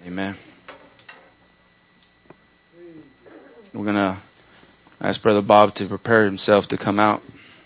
Amen. We're going to ask Brother Bob to prepare himself to come out.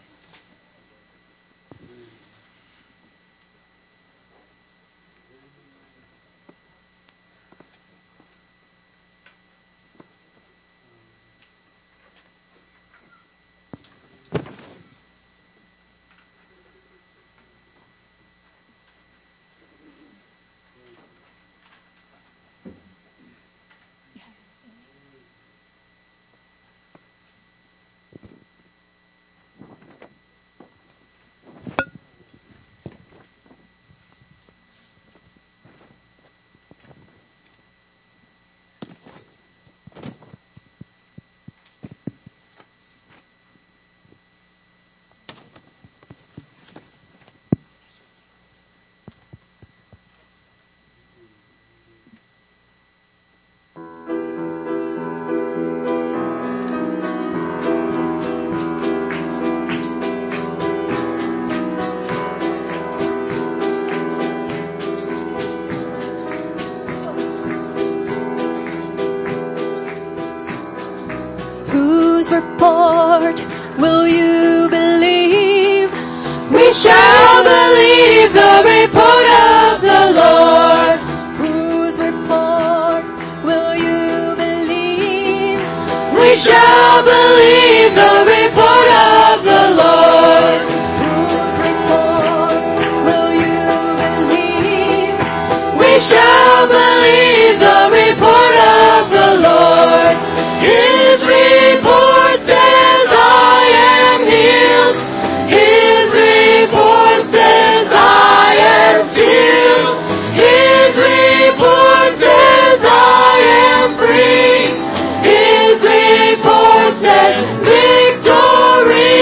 Report will you believe? We shall believe the report of the Lord. Whose report will you believe? We shall believe the report of the Lord. Whose report will you believe? We shall believe the report of the Lord. His report says I am healed. His report says I am sealed. His report says I am free. His report says victory.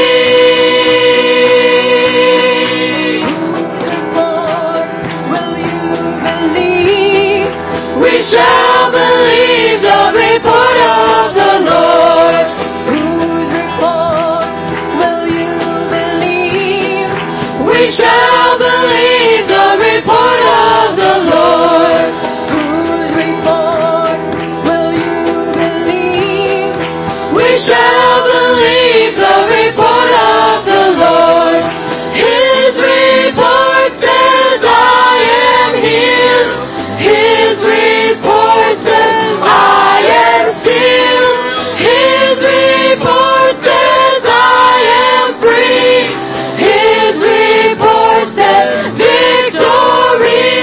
Whose report will you believe? We shall believe the report of the Lord. Whose report will you believe? We shall believe the report of the Lord. Whose report will you believe? We shall believe the report of the Lord. His report says I am healed. His report says I am sealed. His report says I am free. His report says victory.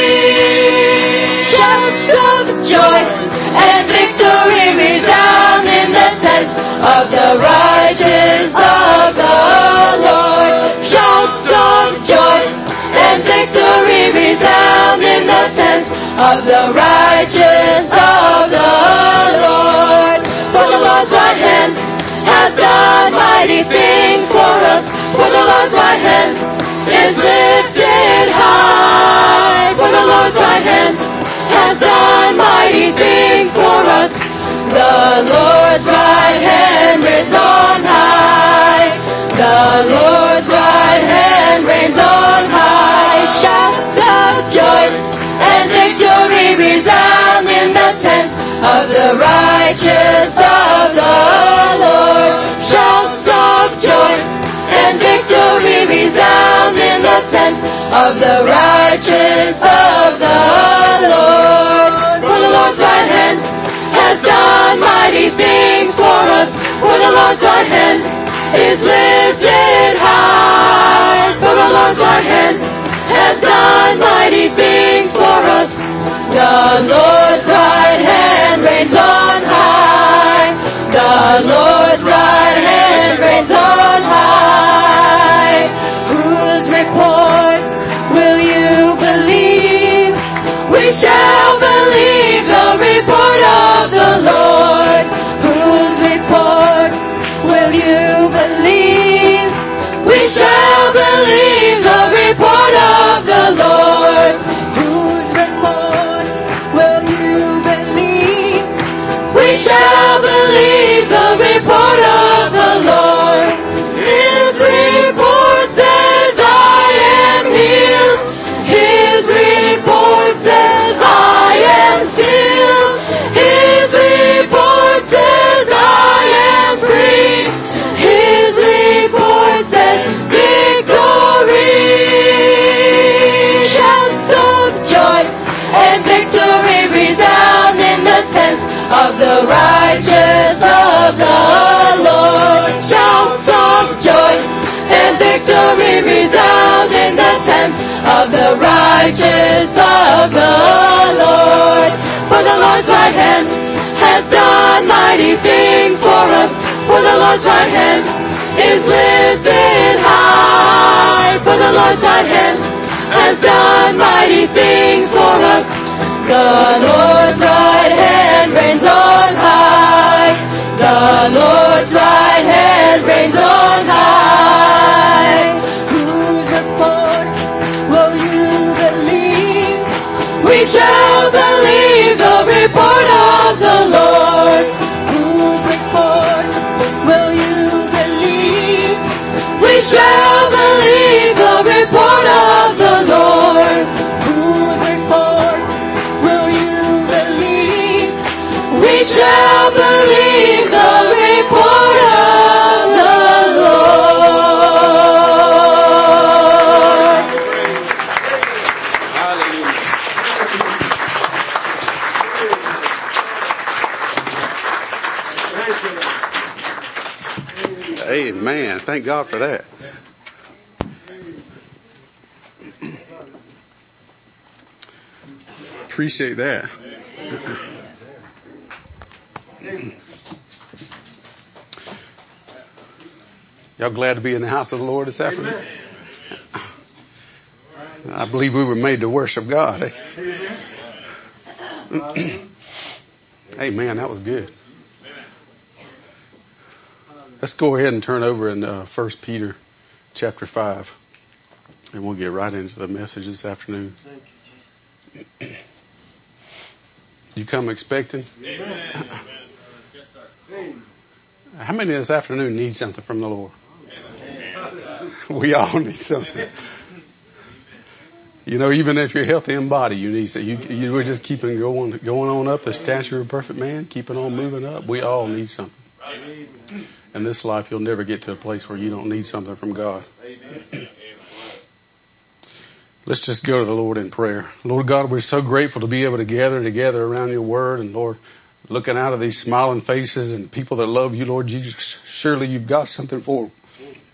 Shouts of joy and victory resound in the tents of the righteous of the Lord. Shouts of joy and victory resound in the tents of the righteous of the Lord. For the Lord's right hand has done mighty things for us. For the Lord's right hand is lifted high. For the Lord's right hand has done mighty things for us. The Lord's right hand reigns on high. The Lord's right hand reigns on high. Shouts of joy and victory resound in the tents of the righteous of the Lord. Shouts of joy and victory resound in the tents of the righteous of the Lord. For the Lord's right hand has done mighty things for us. For the Lord's right hand is lifted high. For the Lord's right hand has done mighty things for us. The Lord's right hand reigns on high. The Lord's right hand reigns on high. Whose report will you believe? of the righteous of the Lord. Shouts of joy and victory resound in the tents of the righteous of the Lord. For the Lord's right hand has done mighty things for us. For the Lord's right hand is lifted high. For the Lord's right hand has done mighty things for us. The Lord's right hand reigns on high. The Lord's right hand reigns on high. Whose report will you believe? We shall believe the report of the Lord. Whose report will you believe? We shall believe the report of the Lord. Whose report will you believe? We shall believe the report of the Lord. Amen. Thank God for that. Appreciate that. Y'all glad to be in the house of the Lord this afternoon? I believe we were made to worship God. Amen. That was good. Let's go ahead and turn over in 1 Peter chapter 5. And we'll get right into the message this afternoon. You come expecting? How many this afternoon need something from the Lord? We all need something. You know, even if you're healthy in body, you need something. You were just keeping going on up the stature of a perfect man, keeping on moving up. We all need something. In this life, you'll never get to a place where you don't need something from God. Let's just go to the Lord in prayer. Lord God, we're so grateful to be able to gather together around your word. And Lord, looking out of these smiling faces and people that love you, Lord Jesus, surely you've got something for them.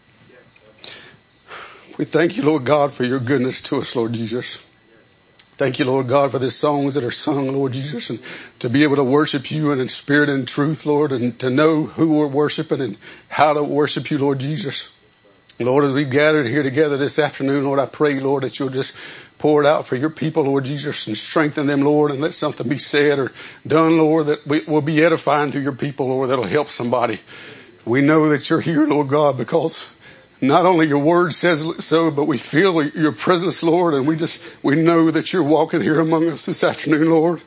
We thank you, Lord God, for your goodness to us, Lord Jesus. Thank you, Lord God, for the songs that are sung, Lord Jesus, and to be able to worship you and in spirit and truth, Lord, and to know who we're worshiping and how to worship you, Lord Jesus. Lord, as we've gathered here together this afternoon, Lord, I pray, Lord, that you'll just pour it out for your people, Lord Jesus, and strengthen them, Lord, and let something be said or done, Lord, that will be edifying to your people, Lord, that'll help somebody. We know that you're here, Lord God, because not only your word says so, but we feel your presence, Lord, and we know that you're walking here among us this afternoon, Lord.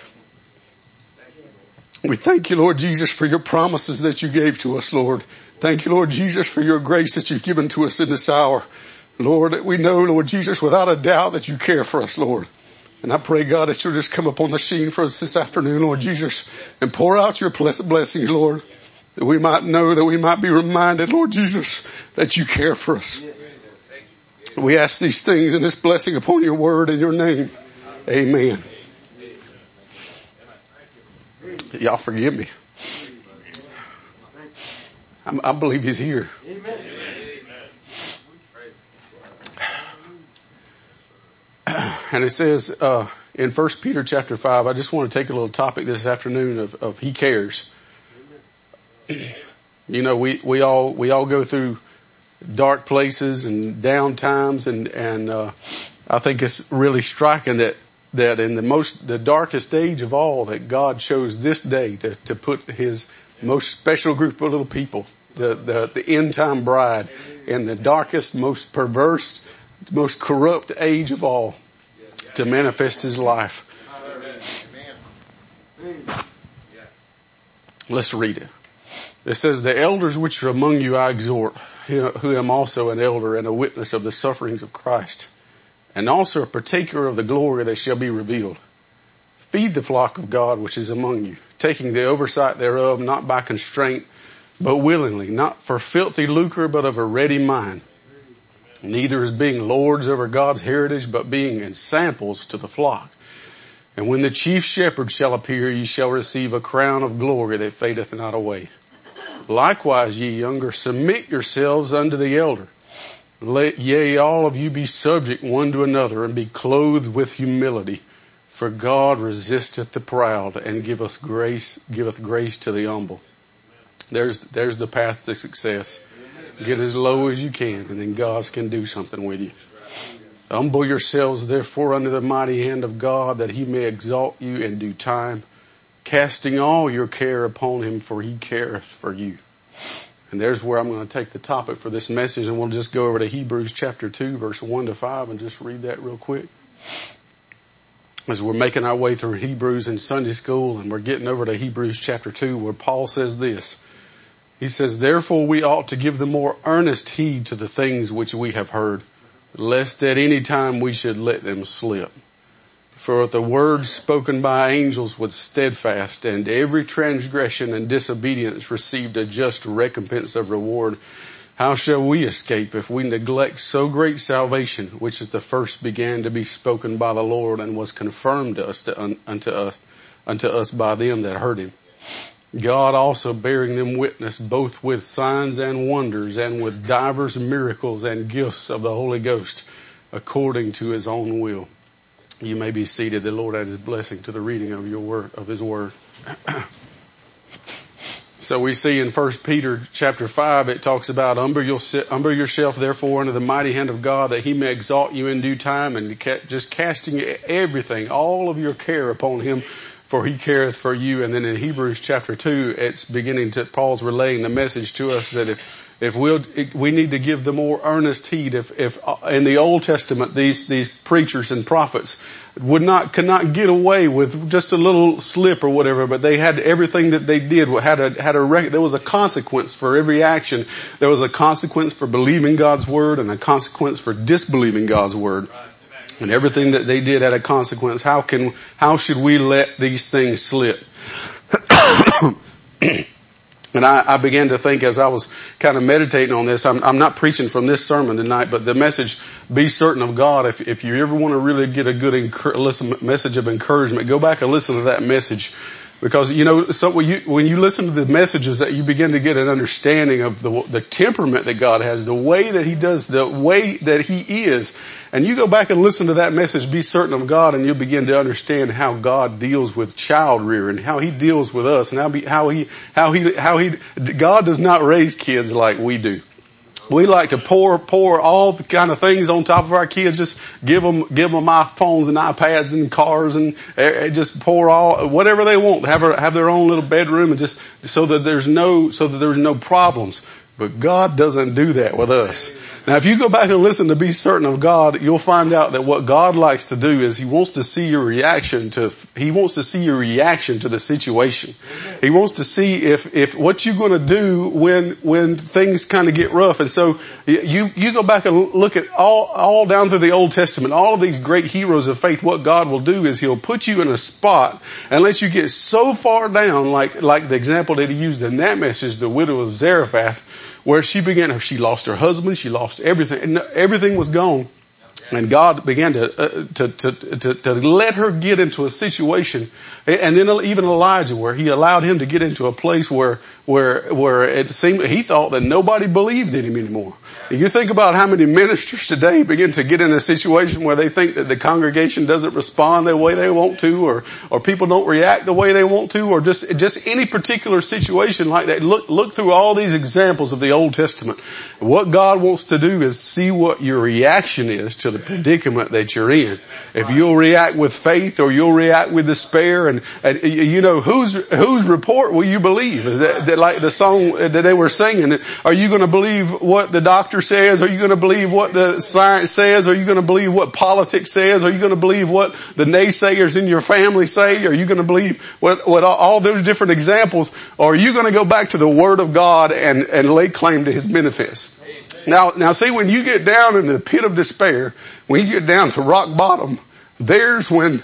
We thank you, Lord Jesus, for your promises that you gave to us, Lord. Thank you, Lord Jesus, for your grace that you've given to us in this hour. Lord, we know, Lord Jesus, without a doubt that you care for us, Lord. And I pray, God, that you'll just come upon the scene for us this afternoon, Lord Jesus, and pour out your blessings, Lord, that we might know, that we might be reminded, Lord Jesus, that you care for us. We ask these things in this blessing upon your word in your name. Amen. Y'all forgive me. I believe he's here. And it says in 1 Peter chapter 5, I just want to take a little topic this afternoon of he cares. You know, we all go through dark places and down times, and I think it's really striking that in the darkest age of all, that God chose this day to put his most special group of little people, the end time bride, in the darkest, most perverse, most corrupt age of all, to manifest his life. Let's read it. It says, the elders which are among you I exhort, who am also an elder and a witness of the sufferings of Christ, and also a partaker of the glory that shall be revealed. Feed the flock of God which is among you, taking the oversight thereof, not by constraint, but willingly, not for filthy lucre, but of a ready mind. Neither as being lords over God's heritage, but being ensamples to the flock. And when the chief shepherd shall appear, ye shall receive a crown of glory that fadeth not away. Likewise, ye younger, submit yourselves unto the elder. Let yea, all of you be subject one to another, and be clothed with humility. For God resisteth the proud, and giveth grace to the humble. There's the path to success. Get as low as you can, and then God can do something with you. Humble yourselves therefore under the mighty hand of God, that he may exalt you in due time, casting all your care upon him, for he careth for you. And there's where I'm going to take the topic for this message, and we'll just go over to Hebrews chapter 2, verse 1 to 5, and just read that real quick. As we're making our way through Hebrews in Sunday school, and we're getting over to Hebrews chapter 2, where Paul says this. He says, therefore we ought to give the more earnest heed to the things which we have heard, lest at any time we should let them slip. For the word spoken by angels was steadfast, and every transgression and disobedience received a just recompense of reward. How shall we escape if we neglect so great salvation, which is the first began to be spoken by the Lord, and was confirmed unto us by them that heard him? God also bearing them witness, both with signs and wonders, and with divers miracles and gifts of the Holy Ghost, according to his own will. You may be seated. The Lord add his blessing to the reading of your word, of his word. So we see in 1 Peter chapter 5, it talks about humble yourself therefore under the mighty hand of God, that he may exalt you in due time, and just casting everything, all of your care upon him, for he careth for you. And then in Hebrews chapter 2, it's beginning to, Paul's relaying the message to us that we need to give the more earnest heed. If in the Old Testament, these preachers and prophets could not get away with just a little slip or whatever, but they had everything that they did there was a consequence for every action. There was a consequence for believing God's word, and a consequence for disbelieving God's word. And everything that they did had a consequence. How should we let these things slip? And I began to think as I was kind of meditating on this, I'm not preaching from this sermon tonight, but the message, be certain of God. If you ever want to really get a good message of encouragement, go back and listen to that message. Because, so when you listen to the messages, that you begin to get an understanding of the temperament that God has, the way that he does, the way that he is. And you go back and listen to that message, be certain of God, and you'll begin to understand how God deals with child rearing, how he deals with us, and God does not raise kids like we do. We like to pour all the kind of things on top of our kids. Just give them iPhones and iPads and cars, and just pour all whatever they want. Have their own little bedroom, and just so that there's no problems. But God doesn't do that with us. Now, if you go back and listen to Be Certain of God, you'll find out that what God likes to do is he wants to see your reaction to the situation. He wants to see if what you're going to do when things kind of get rough. And so you go back and look at all down through the Old Testament, all of these great heroes of faith. What God will do is he'll put you in a spot and let you get so far down, like the example that he used in that message, the widow of Zarephath, where she lost her husband, she lost everything, and everything was gone. And God began to let her get into a situation, and then even Elijah, where he allowed him to get into a place where it seemed he thought that nobody believed in him anymore. And you think about how many ministers today begin to get in a situation where they think that the congregation doesn't respond the way they want to, or people don't react the way they want to, or just any particular situation like that. Look through all these examples of the Old Testament. What God wants to do is see what your reaction is to the predicament that you're in. If you'll react with faith, or you'll react with despair, and whose report will you believe? Is that like the song that they were singing? Are you going to believe what the doctor says? Are you going to believe what the science says? Are you going to believe what politics says? Are you going to believe what the naysayers in your family say? Are you going to believe what all those different examples? Or are you going to go back to the Word of God and lay claim to his benefits? Now see, when you get down in the pit of despair, when you get down to rock bottom, there's when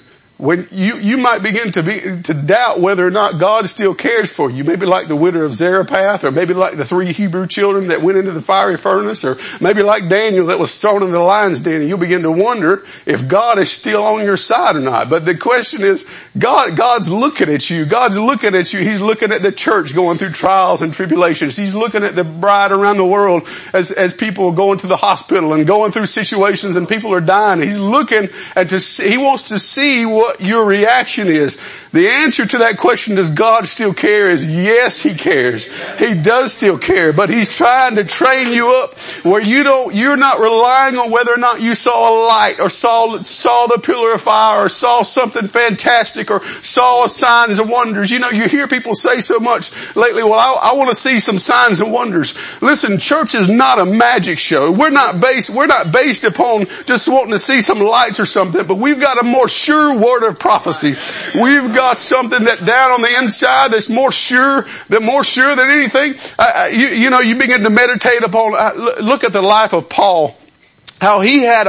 when you might begin to doubt whether or not God still cares for you. Maybe like the widow of Zarephath, or maybe like the 3 Hebrew children that went into the fiery furnace, or maybe like Daniel that was thrown in the lion's den, and you'll begin to wonder if God is still on your side or not. But the question is, God's looking at you. God's looking at you. He's looking at the church going through trials and tribulations. He's looking at the bride around the world as people are going to the hospital and going through situations and people are dying. He's looking he wants to see what your reaction is. The answer to that question, does God still care, is yes, He cares. He does still care, but He's trying to train you up where you're not relying on whether or not you saw a light, or saw the pillar of fire, or saw something fantastic, or saw signs and wonders. You hear people say so much lately, well, I want to see some signs and wonders. Listen, church is not a magic show. We're not based upon just wanting to see some lights or something, but we've got a more sure word of prophecy. We've got something that down on the inside that's more sure than anything. You begin to meditate upon, look at the life of Paul. How he had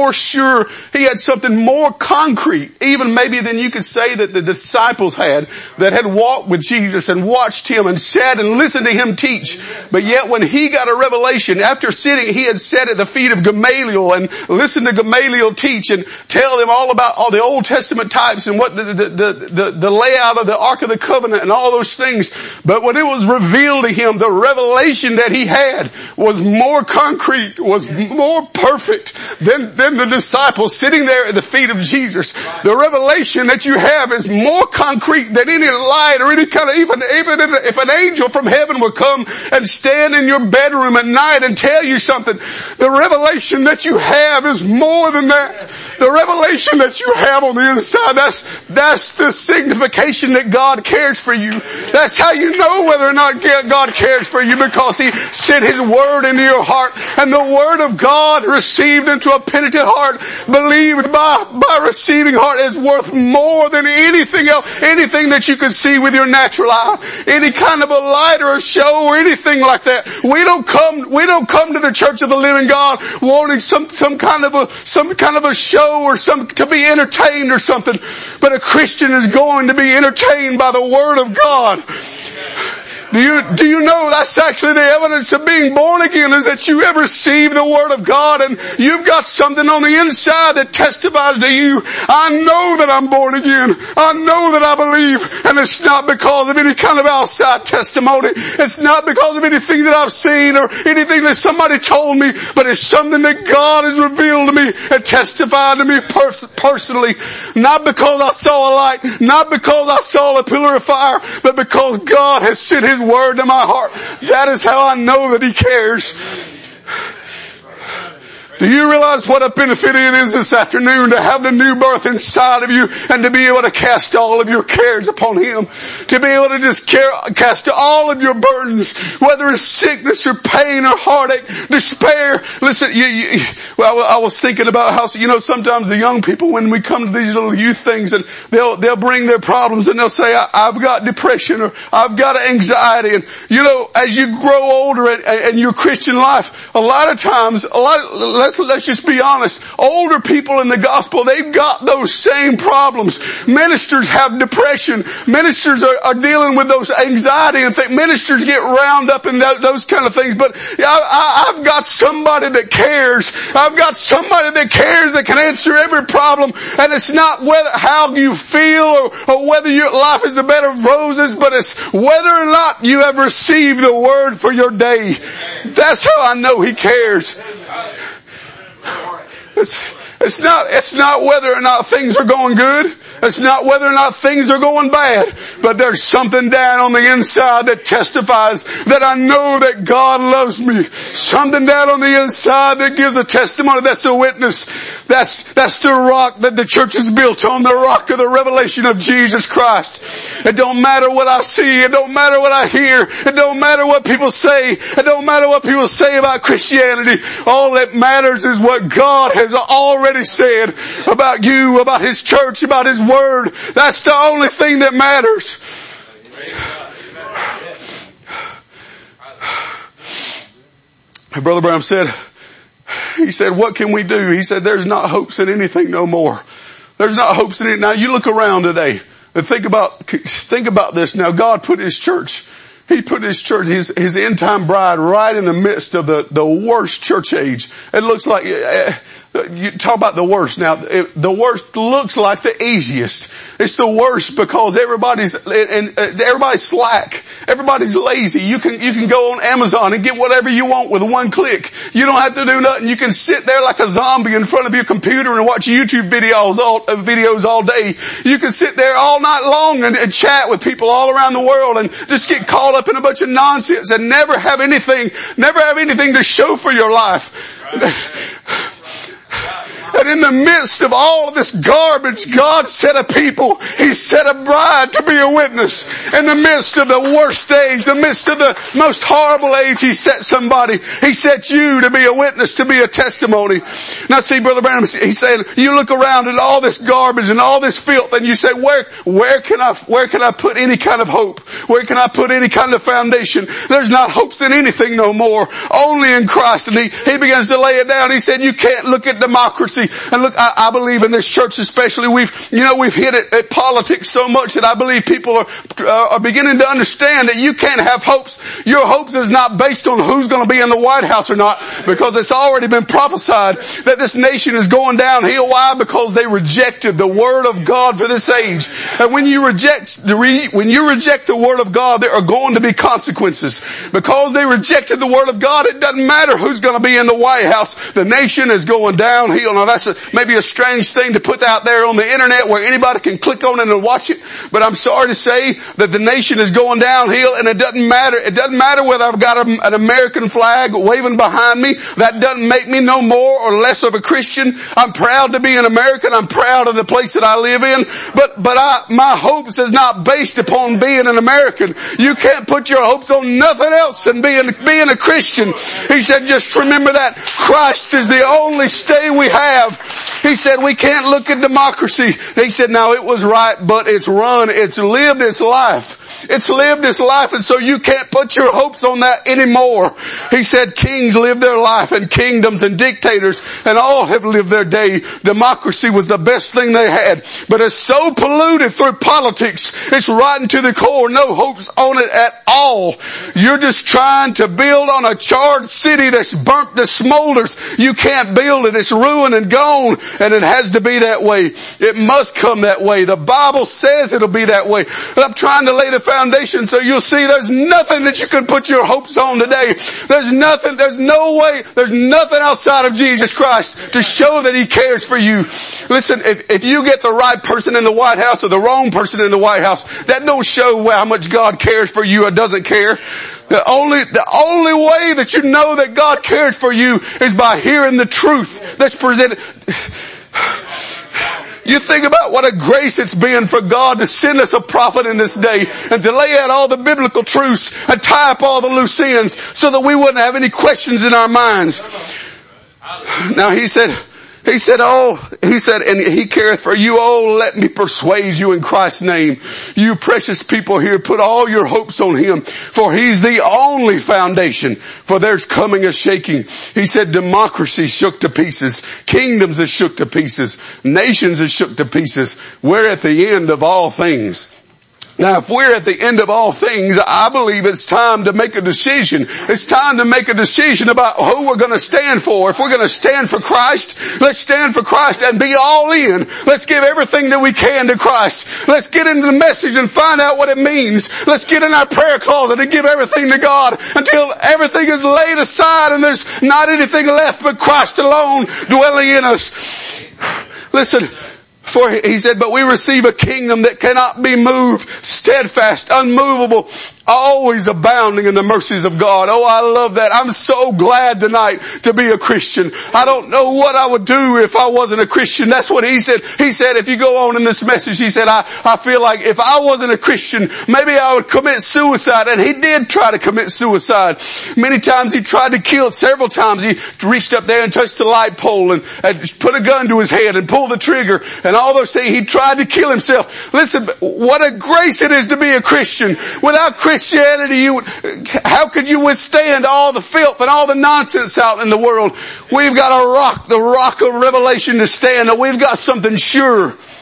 he had something more concrete, even maybe than you could say that the disciples had, that had walked with Jesus and watched Him and sat and listened to Him teach. But yet when he got a revelation, after sitting, he had sat at the feet of Gamaliel and listened to Gamaliel teach and tell them all about all the Old Testament types and what the layout of the Ark of the Covenant and all those things. But when it was revealed to him, the revelation that he had was more concrete, was more perfect than the disciples sitting there at the feet of Jesus. The revelation that you have is more concrete than any light or any kind of, even if an angel from heaven would come and stand in your bedroom at night and tell you something, the revelation that you have is more than that. The revelation that you have on the inside, that's the signification that God cares for you. That's how you know whether or not God cares for you, because He sent His word into your heart, and the word of God received into a penitent heart, believed by receiving heart, is worth more than anything else, anything that you could see with your natural eye, any kind of a light or a show or anything like that. We don't come to the church of the living God wanting some kind of a show or to be entertained or something. But a Christian is going to be entertained by the Word of God. Do you know that's actually the evidence of being born again, is that you have received the Word of God and you've got something on the inside that testifies to you, I know that I'm born again. I know that I believe. And it's not because of any kind of outside testimony. It's not because of anything that I've seen or anything that somebody told me, but it's something that God has revealed to me and testified to me personally. Not because I saw a light, not because I saw a pillar of fire, but because God has sent His word to my heart. That is how I know that He cares. Do you realize what a benefit it is this afternoon to have the new birth inside of you and to be able to cast all of your cares upon Him? To be able to just cast all of your burdens, whether it's sickness or pain or heartache, despair. Listen, I was thinking about how, sometimes the young people, when we come to these little youth things, and they'll bring their problems and they'll say, I've got depression or I've got anxiety. And as you grow older and your Christian life, a lot of times, let's just be honest. Older people in the gospel, they've got those same problems. Ministers have depression. Ministers are dealing with those anxiety and things. Ministers get wound up in those kind of things. But I've got somebody that cares. I've got somebody that cares that can answer every problem. And it's not how you feel or whether your life is a bed of roses, but it's whether or not you have received the word for your day. That's how I know He cares. It's not whether or not things are going good. It's not whether or not things are going bad. But there's something down on the inside that testifies that I know that God loves me. Something down on the inside that gives a testimony, that's a witness. That's the rock that the church is built on, the rock of the revelation of Jesus Christ. It don't matter what I see. It don't matter what I hear. It don't matter what people say. It don't matter what people say about Christianity. All that matters is what God has already said about you, about His church, about His word. That's the only thing that matters. Brother Branham said, he said, what can we do? He said, there's not hopes in anything no more. There's not hopes in it. Now you look around today and think about this now. God put His church, He put His church, His end time bride right in the midst of the worst church age. It looks like, you talk about the worst. Now, the worst looks like the easiest. It's the worst because everybody's slack. Everybody's lazy. You can go on Amazon and get whatever you want with one click. You don't have to do nothing. You can sit there like a zombie in front of your computer and watch YouTube videos all day. You can sit there all night long and chat with people all around the world and just get caught up in a bunch of nonsense and never have anything to show for your life. And in the midst of all of this garbage, God set a people. He set a bride to be a witness. In the midst of the worst age, the midst of the most horrible age, He set somebody. He set you to be a witness, to be a testimony. Now see, Brother Branham, he's saying, you look around at all this garbage and all this filth and you say, where can I put any kind of hope? Where can I put any kind of foundation? There's not hopes in anything no more. Only in Christ. And he begins to lay it down. He said, you can't look at democracy. And look, I believe in this church especially, we've hit it at politics so much that I believe people are beginning to understand that you can't have hopes. Your hopes is not based on who's going to be in the White House or not, because it's already been prophesied that this nation is going downhill. Why? Because they rejected the Word of God for this age. And when you reject the Word of God, there are going to be consequences. Because they rejected the Word of God, it doesn't matter who's going to be in the White House. The nation is going downhill. Now that's maybe a strange thing to put out there on the internet where anybody can click on it and watch it. But I'm sorry to say that the nation is going downhill, and it doesn't matter. It doesn't matter whether I've got an American flag waving behind me. That doesn't make me no more or less of a Christian. I'm proud to be an American. I'm proud of the place that I live in. But my hopes is not based upon being an American. You can't put your hopes on nothing else than being a Christian. He said, just remember that Christ is the only stay we have. He said, we can't look at democracy. He said, now it was right, but it's lived its life. It's lived its life, and so you can't put your hopes on that anymore. He said kings live their life, and kingdoms and dictators, and all have lived their day. Democracy was the best thing they had, but it's so polluted through politics. It's rotten to the core. No hopes on it at all. You're just trying to build on a charred city that's burnt to smolders. You can't build it. It's ruined and gone, and it has to be that way. It must come that way. The Bible says it'll be that way. But I'm trying to lay the foundation so you'll see there's nothing that you can put your hopes on today. There's nothing outside of Jesus Christ to show that He cares for you. Listen, if you get the right person in the White House or the wrong person in the White House, that don't show how much God cares for you or doesn't care. The only way that you know that God cares for you is by hearing the truth that's presented. You think about what a grace it's been for God to send us a prophet in this day and to lay out all the biblical truths and tie up all the loose ends so that we wouldn't have any questions in our minds. Now He said, and He careth for you. Oh, let me persuade you in Christ's name. You precious people here, put all your hopes on Him, for He's the only foundation. For there's coming a shaking. He said democracy shook to pieces. Kingdoms is shook to pieces. Nations is shook to pieces. We're at the end of all things. Now, if we're at the end of all things, I believe it's time to make a decision. It's time to make a decision about who we're going to stand for. If we're going to stand for Christ, let's stand for Christ and be all in. Let's give everything that we can to Christ. Let's get into the message and find out what it means. Let's get in our prayer closet and give everything to God until everything is laid aside and there's not anything left but Christ alone dwelling in us. Listen. For He said, but we receive a kingdom that cannot be moved, steadfast, unmovable, always abounding in the mercies of God. Oh, I love that. I'm so glad tonight to be a Christian. I don't know what I would do if I wasn't a Christian. That's what He said. He said, if you go on in this message, He said, I feel like if I wasn't a Christian, maybe I would commit suicide. And He did try to commit suicide. Many times He tried to kill. Several times He reached up there and touched the light pole and put a gun to his head and pulled the trigger and all those things. He tried to kill himself. Listen, what a grace it is to be a Christian. Without Christianity, how could you withstand all the filth and all the nonsense out in the world? We've got a rock, the rock of revelation to stand, and we've got something sure.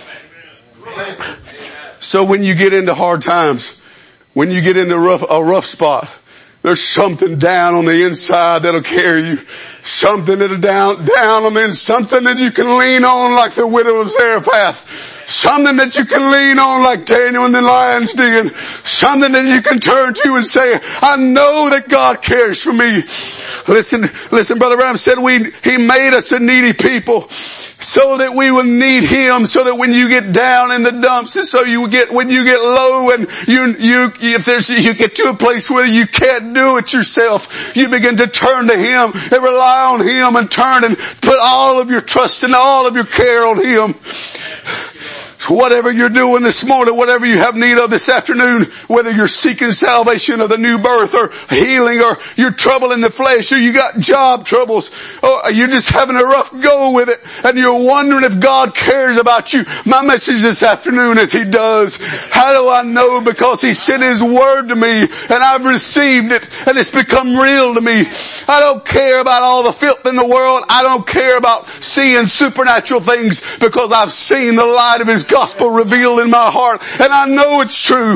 So when you get into hard times, when you get into a rough spot, there's something down on the inside that'll carry you. Something that'll down on the inside. Something that you can lean on like the widow of Zarephath. Something that you can lean on like Daniel in the lion's den. Something that you can turn to and say, I know that God cares for me. Listen, Brother Branham said He made us a needy people so that we will need Him, so that when you get down in the dumps, and so when you get low and you get to a place where you can't do it yourself, you begin to turn to Him and rely on Him and turn and put all of your trust and all of your care on Him. Whatever you're doing this morning, whatever you have need of this afternoon, whether you're seeking salvation or the new birth or healing or you're trouble in the flesh or you got job troubles or you're just having a rough go with it and you're wondering if God cares about you, my message this afternoon is He does. How do I know? Because He sent His word to me and I've received it and it's become real to me. I don't care about all the filth in the world. I don't care about seeing supernatural things because I've seen the light of His gospel revealed in my heart and I know it's true.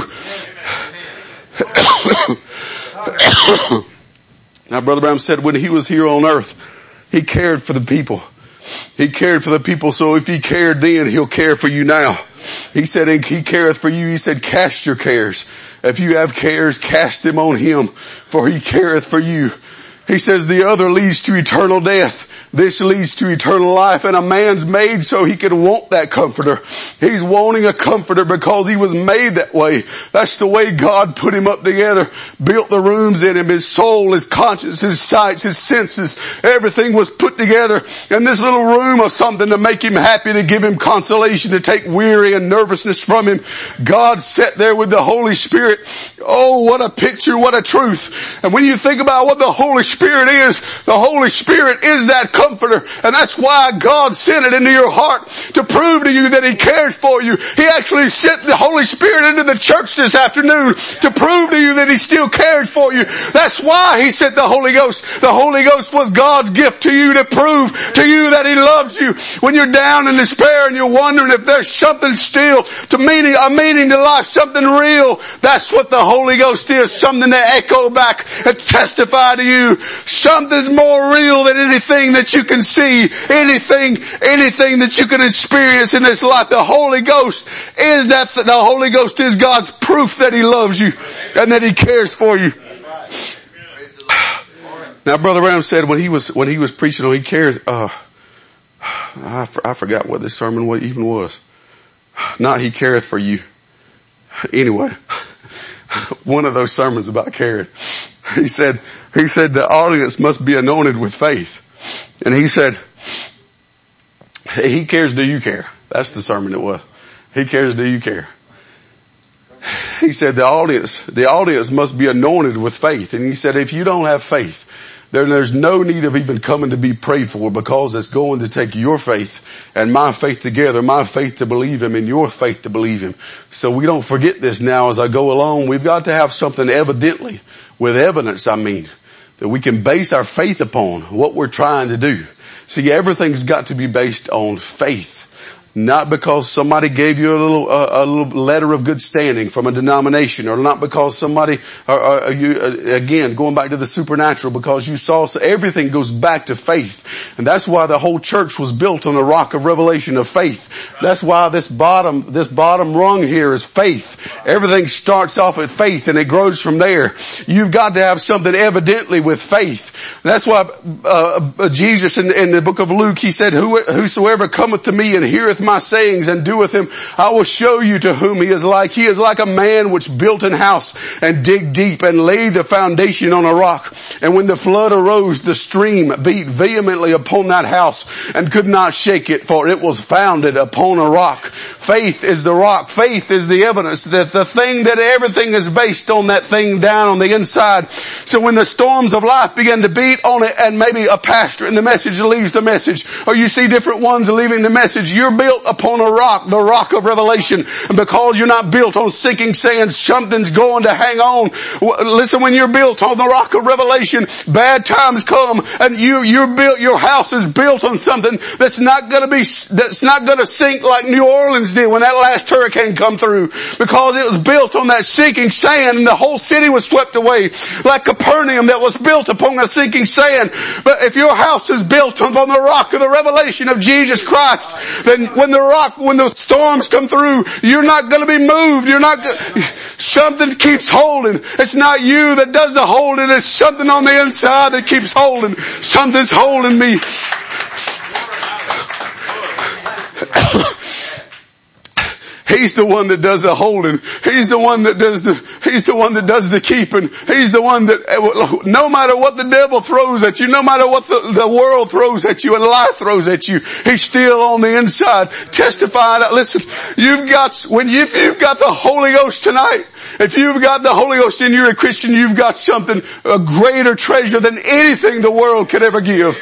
Now Brother Branham said when he was here on earth, he cared for the people. He cared for the people, so if He cared then, He'll care for you now. He said He careth for you. He said cast your cares. If you have cares, cast them on Him, for He careth for you. He says the other leads to eternal death. This leads to eternal life, and a man's made so he can want that comforter. He's wanting a comforter because he was made that way. That's the way God put him up together, built the rooms in him, his soul, his conscience, his sights, his senses. Everything was put together in this little room of something to make him happy, to give him consolation, to take weary and nervousness from him. God sat there with the Holy Spirit. Oh, what a picture, what a truth. And when you think about what the Holy Spirit is, the Holy Spirit is that comforter. And that's why God sent it into your heart, to prove to you that He cares for you. He actually sent the Holy Spirit into the church this afternoon to prove to you that He still cares for you. That's why He sent the Holy Ghost. The Holy Ghost was God's gift to you to prove to you that He loves you. When you're down in despair and you're wondering if there's something still a meaning to life, something real, that's what the Holy Ghost is. Something to echo back and testify to you. Something's more real than anything that you can see, anything that you can experience in this life. The Holy Ghost is God's proof that He loves you and that He cares for you. Now Brother Branham said when he was preaching, he cared, I forgot what this sermon even was. Not He careth for you. Anyway, one of those sermons about caring. He said the audience must be anointed with faith. And he said, He cares, do you care? That's the sermon it was. He cares, do you care? He said the audience must be anointed with faith. And he said if you don't have faith, then there's no need of even coming to be prayed for, because it's going to take your faith and my faith together, my faith to believe Him and your faith to believe Him. So we don't forget this now as I go along. We've got to have something evidently, with evidence that we can base our faith upon what we're trying to do. See, everything's got to be based on faith. Not because somebody gave you a little letter of good standing from a denomination, or not because somebody, again, going back to the supernatural, because you saw, so everything goes back to faith. And that's why the whole church was built on the rock of revelation of faith. That's why this bottom rung here is faith. Everything starts off at faith and it grows from there. You've got to have something evidently with faith. That's why, Jesus in the book of Luke, He said, whosoever cometh to me and heareth my sayings and doeth them, I will show you to whom he is like. He is like a man which built an house and digged deep and laid the foundation on a rock. And when the flood arose, the stream beat vehemently upon that house and could not shake it, for it was founded upon a rock. Faith is the rock. Faith is the evidence that the thing, that everything is based on that thing down on the inside. So when the storms of life begin to beat on it, and maybe a pastor in the message leaves the message, or you see different ones leaving the message, you're built built upon a rock, the rock of revelation. And because you're not built on sinking sand, something's going to hang on. Listen, when you're built on the rock of revelation, bad times come and your house is built on something that's not going to sink like New Orleans did when that last hurricane come through, because it was built on that sinking sand and the whole city was swept away, like Capernaum that was built upon a sinking sand. But if your house is built on the rock of the revelation of Jesus Christ, then when the storms come through, you're not going to be moved. Something keeps holding. It's not you that does the holding. It's something on the inside that keeps holding. Something's holding me. He's the one that does the holding. He's the one that does the keeping. He's the one that, no matter what the devil throws at you, no matter what the world throws at you and life throws at you, he's still on the inside testifying. Listen, if you've got the Holy Ghost tonight, if you've got the Holy Ghost and you're a Christian, you've got something, a greater treasure than anything the world could ever give.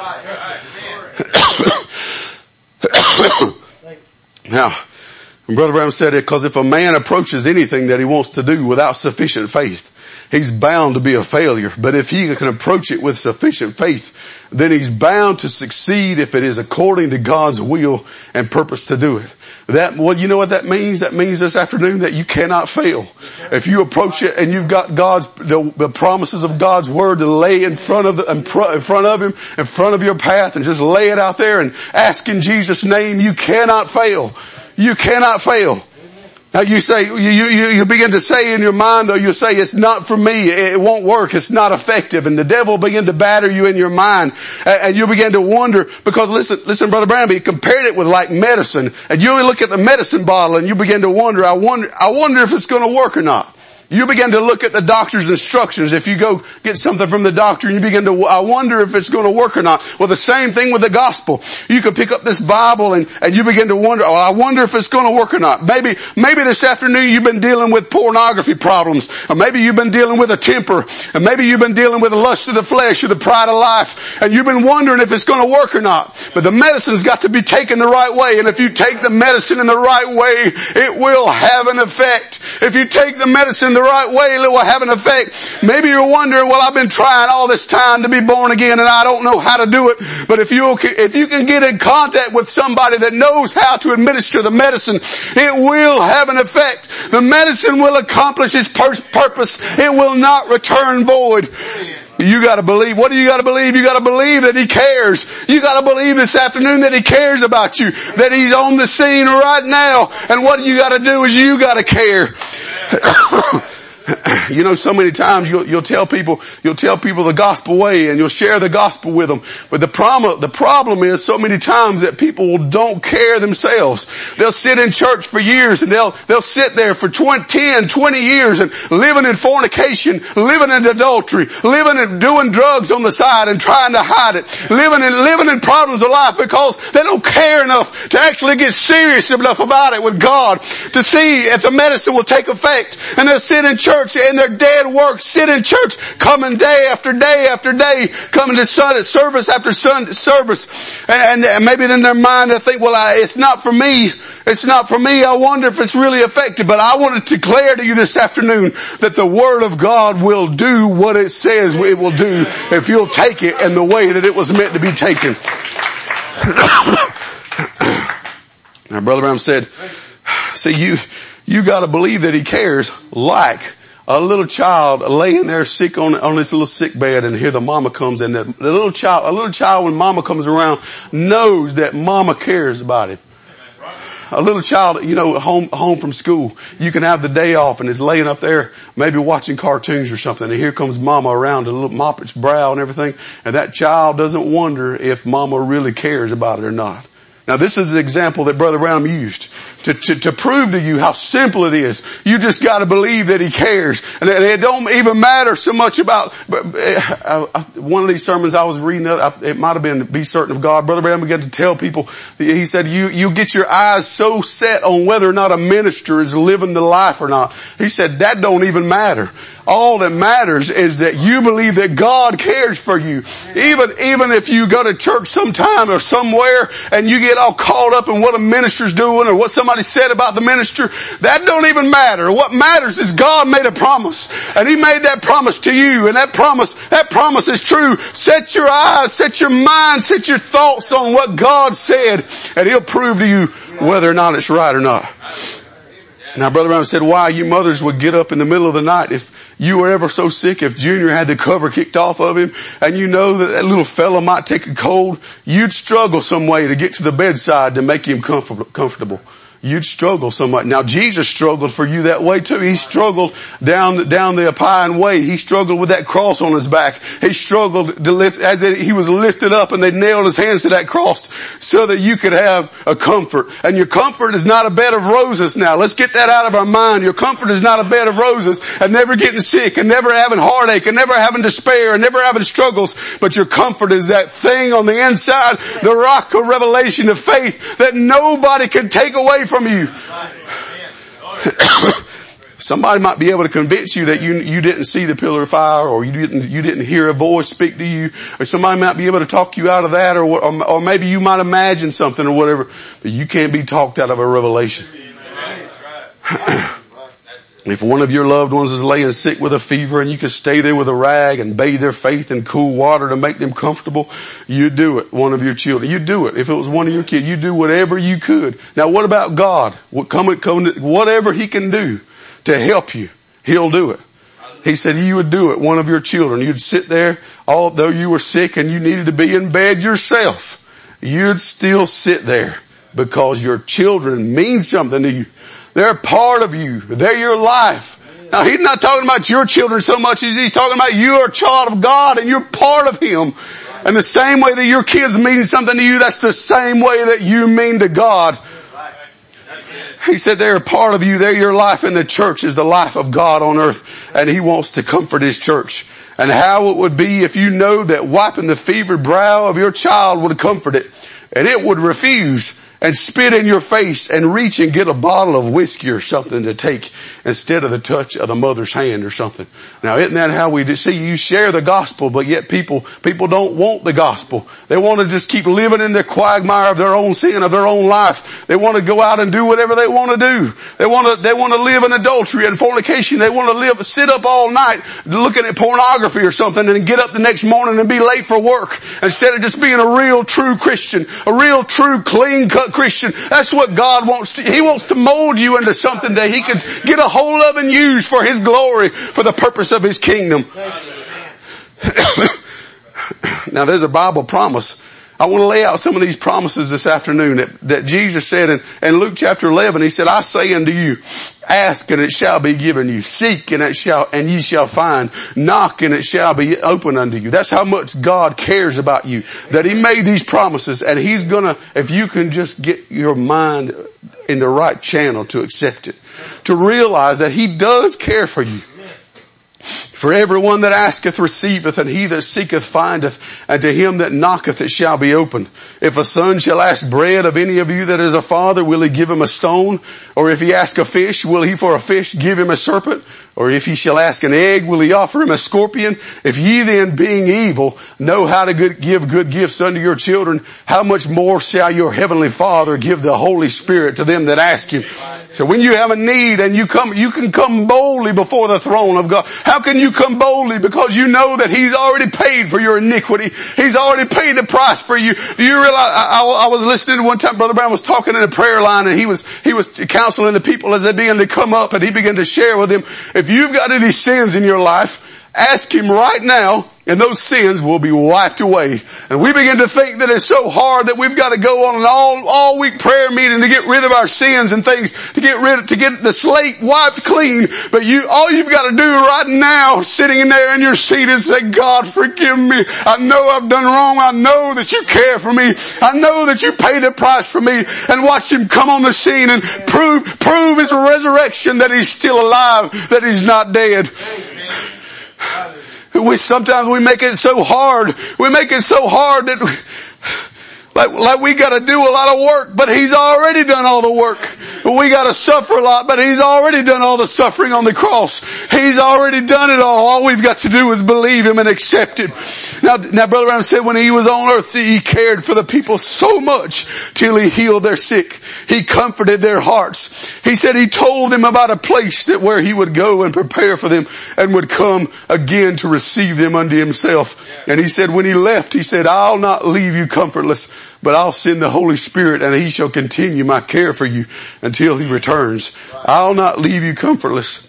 Now, Brother Brown said it, because if a man approaches anything that he wants to do without sufficient faith, he's bound to be a failure. But if he can approach it with sufficient faith, then he's bound to succeed if it is according to God's will and purpose to do it. You know what that means? That means this afternoon that you cannot fail. If you approach it and you've got the promises of God's word to lay in front of him, in front of your path, and just lay it out there and ask in Jesus' name, you cannot fail. You cannot fail. Now you say, you begin to say in your mind though, you say, it's not for me, it won't work, it's not effective, and the devil begin to batter you in your mind, and you begin to wonder, because listen Brother Branham, he compared it with like medicine, and you look at the medicine bottle and you begin to wonder, I wonder if it's going to work or not. You begin to look at the doctor's instructions. If you go get something from the doctor and you begin to, I wonder if it's going to work or not. Well, the same thing with the gospel. You could pick up this Bible and you begin to wonder, I wonder if it's going to work or not. Maybe this afternoon you've been dealing with pornography problems, or maybe you've been dealing with a temper, and maybe you've been dealing with the lust of the flesh or the pride of life, and you've been wondering if it's going to work or not. But the medicine's got to be taken the right way, and if you take the medicine in the right way, it will have an effect. If you take the medicine the right way, it will have an effect. Maybe you're wondering, well, I've been trying all this time to be born again and I don't know how to do it. But if you can get in contact with somebody that knows how to administer the medicine, it will have an effect. The medicine will accomplish its purpose. It will not return void. You gotta believe. What do you gotta believe? You gotta believe that He cares. You gotta believe this afternoon that He cares about you, that He's on the scene right now. And what you gotta do is you gotta care. You know, so many times you'll tell people the gospel way, and you'll share the gospel with them. But the problem is so many times that people don't care themselves. They'll sit in church for years, and they'll sit there for 10, 20 years and living in fornication, living in adultery, living and doing drugs on the side and trying to hide it, living in problems of life because they don't care enough to actually get serious enough about it with God to see if the medicine will take effect. And they'll sit in church in their dead work, sit in church, coming day after day after day, coming to service after service, and maybe in their mind they think, well, it's not for me. It's not for me. I wonder if it's really effective. But I want to declare to you this afternoon that the Word of God will do what it says it will do if you'll take it in the way that it was meant to be taken. Now, Brother Branham said, see, you got to believe that He cares, like a little child laying there sick on this little sick bed, and here the mama comes, and a little child when mama comes around knows that mama cares about him. A little child, you know, home from school, you can have the day off and is laying up there maybe watching cartoons or something, and here comes mama around to mop its brow and everything, and that child doesn't wonder if mama really cares about it or not. Now this is the example that Brother Branham used. to prove to you how simple it is. You just got to believe that He cares. And it don't even matter so much about, one of these sermons I was reading, it might have been Be Certain of God. Brother Branham began to tell people, he said, you get your eyes so set on whether or not a minister is living the life or not. He said, that don't even matter. All that matters is that you believe that God cares for you. Even if you go to church sometime or somewhere and you get all caught up in what a minister's doing or what somebody said about the minister, that don't even matter. What matters is God made a promise, and He made that promise to you, and that promise is true. Set your eyes, set your mind, set your thoughts on what God said, and He'll prove to you whether or not it's right or not. Now, Brother Brown said, why you mothers would get up in the middle of the night if you were ever so sick, if Junior had the cover kicked off of him, and you know that little fella might take a cold, you'd struggle some way to get to the bedside to make him comfortable. You'd struggle so much. Now Jesus struggled for you that way too. He struggled down the Appian Way. He struggled with that cross on His back. He struggled to lift, He was lifted up and they nailed His hands to that cross so that you could have a comfort. And your comfort is not a bed of roses now. Let's get that out of our mind. Your comfort is not a bed of roses and never getting sick and never having heartache and never having despair and never having struggles. But your comfort is that thing on the inside, the rock of revelation of faith that nobody can take away from you. Somebody might be able to convince you that you didn't see the pillar of fire, or you didn't hear a voice speak to you, or somebody might be able to talk you out of that, or maybe you might imagine something or whatever, but you can't be talked out of a revelation. If one of your loved ones is laying sick with a fever and you could stay there with a rag and bathe their faith in cool water to make them comfortable, you do it. One of your children, you do it. If it was one of your kids, you do whatever you could. Now what about God? Whatever He can do to help you, He'll do it. He said you would do it, one of your children. You'd sit there, although you were sick and you needed to be in bed yourself, you'd still sit there because your children mean something to you. They're a part of you. They're your life. Now He's not talking about your children so much as He's talking about you are a child of God and you're part of Him. And the same way that your kids mean something to you, that's the same way that you mean to God. He said they're a part of you. They're your life, and the church is the life of God on earth, and He wants to comfort His church. And how it would be if you know that wiping the fevered brow of your child would comfort it, and it would refuse and spit in your face and reach and get a bottle of whiskey or something to take instead of the touch of the mother's hand or something. Now isn't that how we see? You share the gospel, but yet people don't want the gospel. They want to just keep living in the quagmire of their own sin, of their own life. They want to go out and do whatever they want to do. They want to live in adultery and fornication. They want to sit up all night looking at pornography or something and get up the next morning and be late for work instead of just being a real true Christian, a real true clean cut Christian. That's what God wants to. He wants to mold you into something that He can get a hold of and use for His glory, for the purpose of His kingdom. Now there's a Bible promise. I want to lay out some of these promises this afternoon that Jesus said in Luke chapter 11. He said, I say unto you, ask and it shall be given you. Seek and ye shall find. Knock and it shall be open unto you. That's how much God cares about you. That He made these promises, and He's gonna, if you can just get your mind in the right channel to accept it, to realize that He does care for you. For everyone that asketh receiveth, and he that seeketh findeth, and to him that knocketh it shall be opened. If a son shall ask bread of any of you that is a father, will he give him a stone? Or if he ask a fish, will he for a fish give him a serpent? Or if he shall ask an egg, will he offer him a scorpion? If ye then, being evil, know how to give good gifts unto your children, how much more shall your heavenly Father give the Holy Spirit to them that ask Him? So when you have a need and you can come boldly before the throne of God. How can you come boldly? Because you know that He's already paid for your iniquity. He's already paid the price for you. Do you realize, I was listening to one time, Brother Brown was talking in a prayer line, and he was counseling the people as they began to come up, and he began to share with them, if you've got any sins in your life, ask Him right now and those sins will be wiped away. And we begin to think that it's so hard that we've got to go on an all week prayer meeting to get rid of our sins and things, to get the slate wiped clean. But all you've got to do right now, sitting in there in your seat, is say, God, forgive me. I know I've done wrong. I know that you care for me. I know that you paid the price for me. And watch him come on the scene and prove his resurrection, that he's still alive, that he's not dead. Sometimes we make it so hard. We make it so hard that like we gotta do a lot of work, but he's already done all the work. We gotta suffer a lot, but he's already done all the suffering on the cross. He's already done it all. All we've got to do is believe him and accept it. Now Brother Branham said when he was on earth, he cared for the people so much till he healed their sick. He comforted their hearts. He said he told them about a place where he would go and prepare for them and would come again to receive them unto himself. And he said when he left, he said, I'll not leave you comfortless, but I'll send the Holy Spirit and he shall continue my care for you until he returns. I'll not leave you comfortless.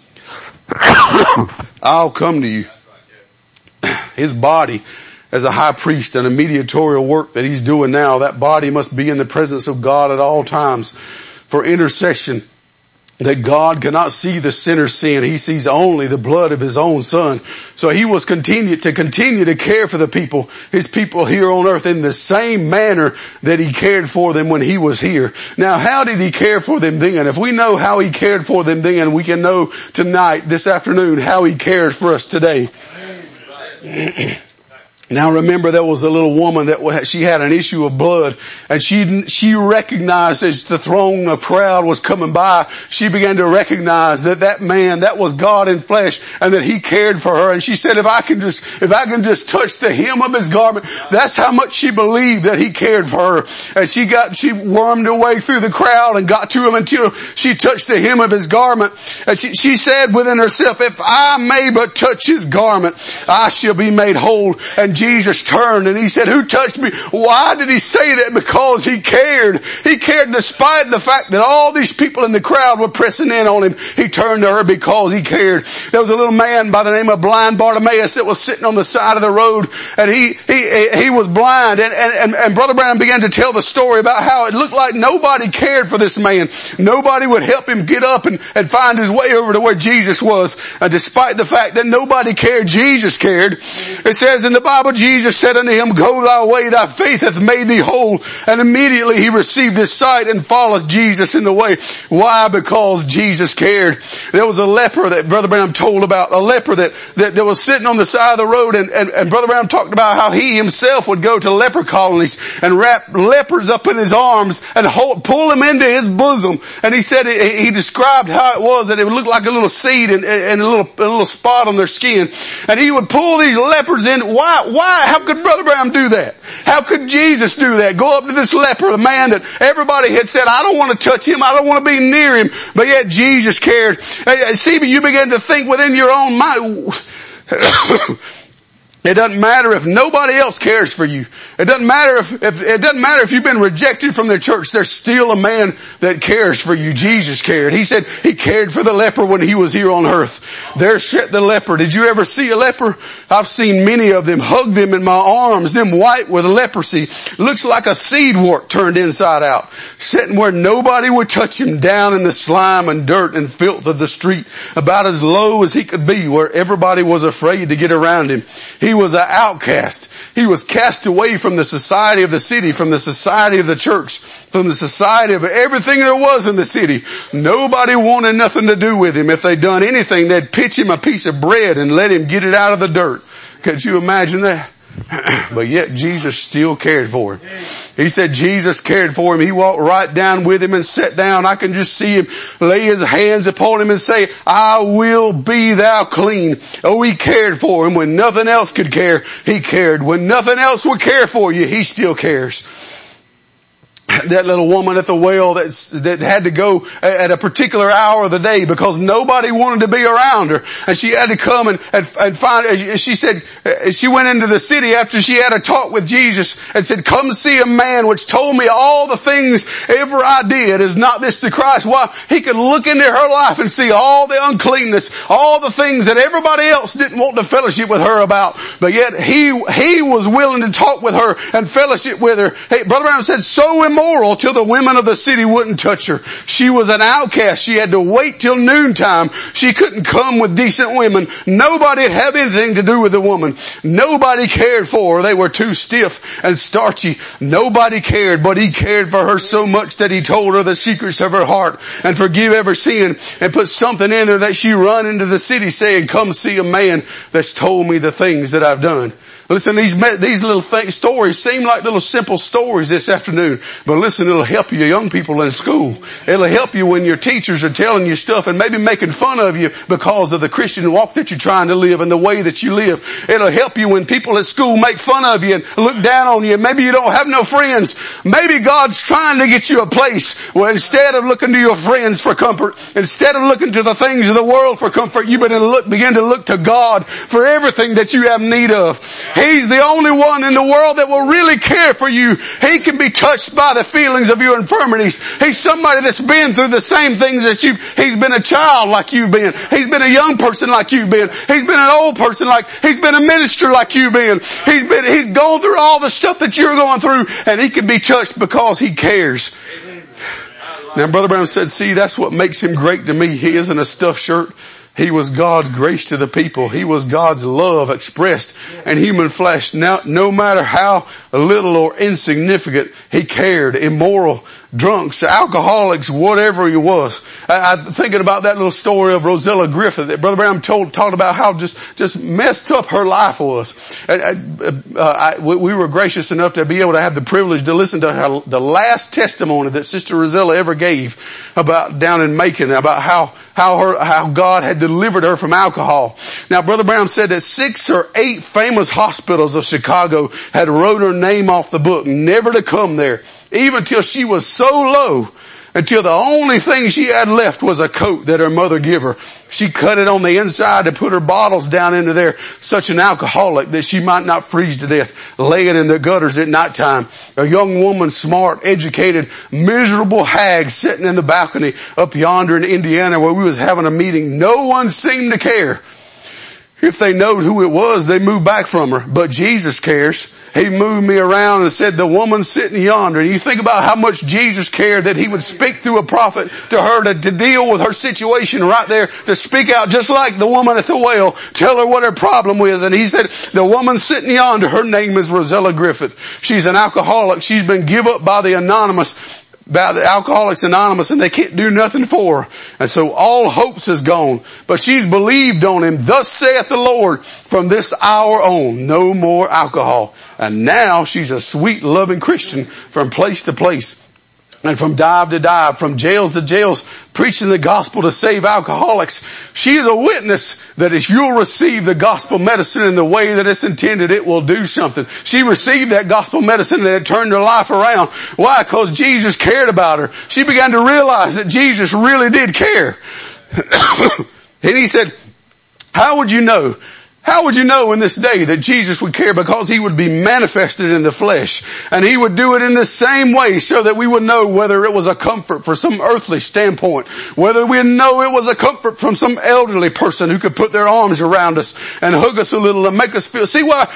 I'll come to you. His body as a high priest and a mediatorial work that he's doing now, that body must be in the presence of God at all times for intercession. That God cannot see the sinner's sin. He sees only the blood of his own son. So he was continue to care for the people, his people here on earth, in the same manner that he cared for them when he was here. Now, how did he care for them then? If we know how he cared for them then, we can know tonight, this afternoon, how he cares for us today. Now remember, there was a little woman that she had an issue of blood, and she recognized as the throng of crowd was coming by, she began to recognize that man, that was God in flesh, and that he cared for her. And she said, if I can just touch the hem of his garment, that's how much she believed that he cared for her. And she wormed her way through the crowd and got to him until she touched the hem of his garment. And she said within herself, if I may but touch his garment, I shall be made whole. And Jesus turned and he said, who touched me? Why did he say that? Because he cared. He cared despite the fact that all these people in the crowd were pressing in on him. He turned to her because he cared. There was a little man by the name of blind Bartimaeus that was sitting on the side of the road, and he was blind, and Brother Branham began to tell the story about how it looked like nobody cared for this man. Nobody would help him get up and find his way over to where Jesus was. And despite the fact that nobody cared, Jesus cared. It says in the Bible, Jesus said unto him, go thy way, thy faith hath made thee whole. And immediately he received his sight and followed Jesus in the way. Why? Because Jesus cared. There was a leper that Brother Branham told about, a leper that was sitting on the side of the road, and Brother Branham talked about how he himself would go to leper colonies and wrap lepers up in his arms and pull them into his bosom. And he said, he described how it was that it would look like a little seed and a little spot on their skin. And he would pull these lepers in. Why? How could Brother Branham do that? How could Jesus do that? Go up to this leper, the man that everybody had said, I don't want to touch him, I don't want to be near him, but yet Jesus cared. See, you begin to think within your own mind, it doesn't matter if nobody else cares for you. It doesn't matter if you've been rejected from the church. There's still a man that cares for you. Jesus cared. He said he cared for the leper when he was here on earth. There sat the leper. Did you ever see a leper? I've seen many of them. Hug them in my arms. Them white with leprosy. Looks like a seed wart turned inside out. Sitting where nobody would touch him, down in the slime and dirt and filth of the street. About as low as he could be, where everybody was afraid to get around him. He was an outcast. He was cast away from the society of the city, from the society of the church, from the society of everything there was in the city. Nobody wanted nothing to do with him. If they'd done anything, they'd pitch him a piece of bread and let him get it out of the dirt. Could you imagine that? But yet Jesus still cared for him. He said Jesus cared for him. He walked right down with him and sat down. I can just see him lay his hands upon him and say, I will be thou clean. Oh, he cared for him when nothing else could care. He cared. When nothing else would care for you, he still cares. that little woman at the well that had to go at a particular hour of the day because nobody wanted to be around her. And she had to come and find, she said, she went into the city after she had a talk with Jesus and said, come see a man which told me all the things ever I did. Is not this the Christ? Why? He could look into her life and see all the uncleanness, all the things that everybody else didn't want to fellowship with her about. But yet he was willing to talk with her and fellowship with her. Hey, Brother Brown said, so immoral till the women of the city wouldn't touch her. She was an outcast. She had to wait till noontime. She couldn't come with decent women. Nobody would have anything to do with the woman. Nobody cared for her. They were too stiff and starchy. Nobody cared, but he cared for her so much that he told her the secrets of her heart and forgive every sin and put something in her that she run into the city saying, come see a man that's told me the things that I've done. Listen, these little stories seem like little simple stories this afternoon, but listen, it'll help you young people in school. It'll help you when your teachers are telling you stuff and maybe making fun of you because of the Christian walk that you're trying to live and the way that you live. It'll help you when people at school make fun of you and look down on you. Maybe you don't have no friends. Maybe God's trying to get you a place where instead of looking to your friends for comfort, instead of looking to the things of the world for comfort, you begin to look to God for everything that you have need of. He's the only one in the world that will really care for you. He can be touched by the feelings of your infirmities. He's somebody that's been through the same things that you. He's been a child like you've been. He's been a young person like you've been. He's been an old person he's been a minister like you've been. He's gone through all the stuff that you're going through, and he can be touched because he cares. Now, Brother Brown said, see, that's what makes him great to me. He isn't a stuffed shirt. He was God's grace to the people. He was God's love expressed in human flesh. Now, no matter how little or insignificant, he cared. Immoral, drunks, alcoholics, whatever he was. I'm thinking about that little story of Rosella Griffith that Brother Brown talked about how just messed up her life was. We were gracious enough to be able to have the privilege to listen to the last testimony that Sister Rosella ever gave about down in Macon, about how God had delivered her from alcohol. Now, Brother Brown said that 6 or 8 famous hospitals of Chicago had wrote her name off the book, never to come there, even till she was so low, until the only thing she had left was a coat that her mother gave her. She cut it on the inside to put her bottles down into there, such an alcoholic that she might not freeze to death, laying in the gutters at nighttime. A young woman, smart, educated, miserable hag sitting in the balcony up yonder in Indiana where we was having a meeting. No one seemed to care. If they knowed who it was, they moved back from her. But Jesus cares. He moved me around and said, the woman sitting yonder. And you think about how much Jesus cared that he would speak through a prophet to her to deal with her situation right there, to speak out just like the woman at the well, tell her what her problem was. And he said, the woman sitting yonder, her name is Rosella Griffith. She's an alcoholic. She's been given up by the Alcoholics Anonymous, and they can't do nothing for her. And so all hopes is gone. But she's believed on him. Thus saith the Lord, from this hour on, no more alcohol. And now she's a sweet, loving Christian from place to place. And from dive to dive, from jails to jails, preaching the gospel to save alcoholics. She is a witness that if you'll receive the gospel medicine in the way that it's intended, it will do something. She received that gospel medicine and it turned her life around. Why? Because Jesus cared about her. She began to realize that Jesus really did care. And he said, how would you know? How would you know in this day that Jesus would care? Because he would be manifested in the flesh. And he would do it in the same way so that we would know whether it was a comfort for some earthly standpoint. Whether we know it was a comfort from some elderly person who could put their arms around us and hug us a little and make us feel. See why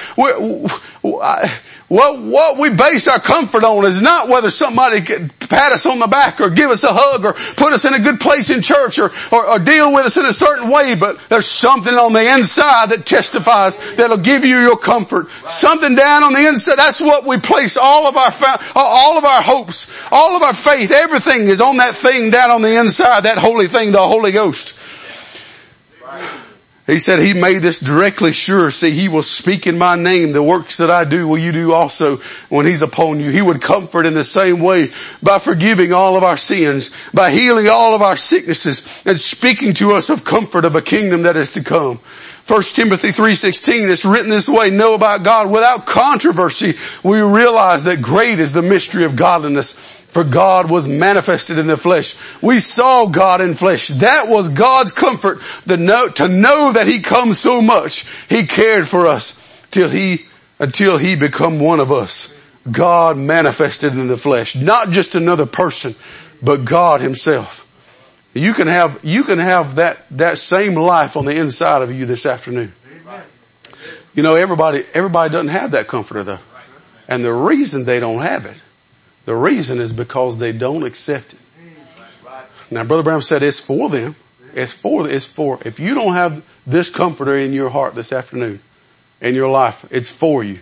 what we base our comfort on is not whether somebody could pat us on the back or give us a hug or put us in a good place in church or deal with us in a certain way, but there's something on the inside that testifies that'll give you your comfort. Right. Something down on the inside. That's what we place all of our hopes, all of our faith, everything is on that thing down on the inside, that holy thing, the Holy Ghost. Right. He said he made this directly sure. See, he will speak in my name. The works that I do will you do also when he's upon you. He would comfort in the same way by forgiving all of our sins, by healing all of our sicknesses, and speaking to us of comfort of a kingdom that is to come. 1 Timothy 3:16, it's written this way, know about God without controversy. We realize that great is the mystery of godliness. For God was manifested in the flesh. We saw God in flesh. That was God's comfort to know that He comes so much. He cared for us until He become one of us. God manifested in the flesh. Not just another person, but God Himself. You can have that same life on the inside of you this afternoon. You know, everybody doesn't have that comforter though. And the reason they don't have it, the reason is because they don't accept it. Now, Brother Branham said it's for them. It's for, if you don't have this comforter in your heart this afternoon, in your life, it's for you.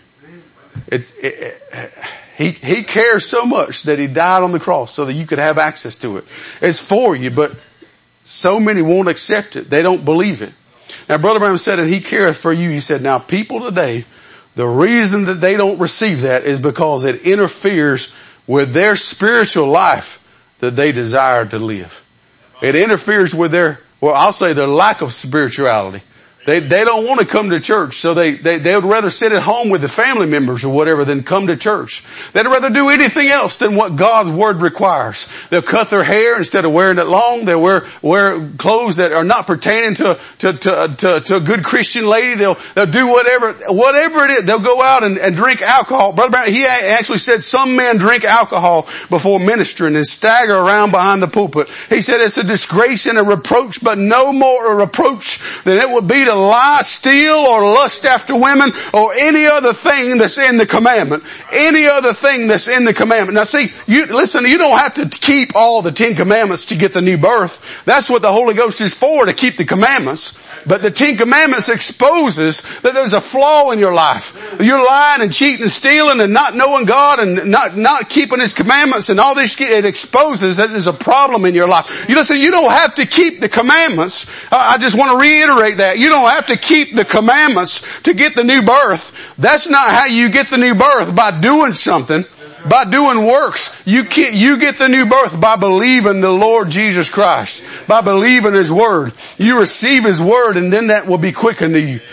He cares so much that He died on the cross so that you could have access to it. It's for you, but so many won't accept it. They don't believe it. Now, Brother Branham said, and He careth for you. He said, now people today, the reason that they don't receive that is because it interferes with their spiritual life that they desire to live. It interferes with their lack of spirituality. They don't want to come to church, so they would rather sit at home with the family members or whatever than come to church. They'd rather do anything else than what God's Word requires. They'll cut their hair instead of wearing it long. They'll wear clothes that are not pertaining to a good Christian lady. They'll do whatever it is. They'll go out and drink alcohol. Brother Brown, he actually said some men drink alcohol before ministering and stagger around behind the pulpit. He said it's a disgrace and a reproach, but no more a reproach than it would be to lie, steal, or lust after women, or any other thing that's in the commandment. Any other thing that's in the commandment. Now see, you don't have to keep all the 10 commandments to get the new birth. That's what the Holy Ghost is for, to keep the commandments. But the 10 commandments exposes that there's a flaw in your life. You're lying and cheating and stealing and not knowing God and not keeping His commandments and all this. It exposes that there's a problem in your life. You don't have to keep the commandments. I just want to reiterate that. You don't have to keep the commandments to get the new birth. That's not how you get the new birth, by doing something. By doing works. You get the new birth by believing the Lord Jesus Christ. By believing His Word. You receive His Word and then that will be quickened to you.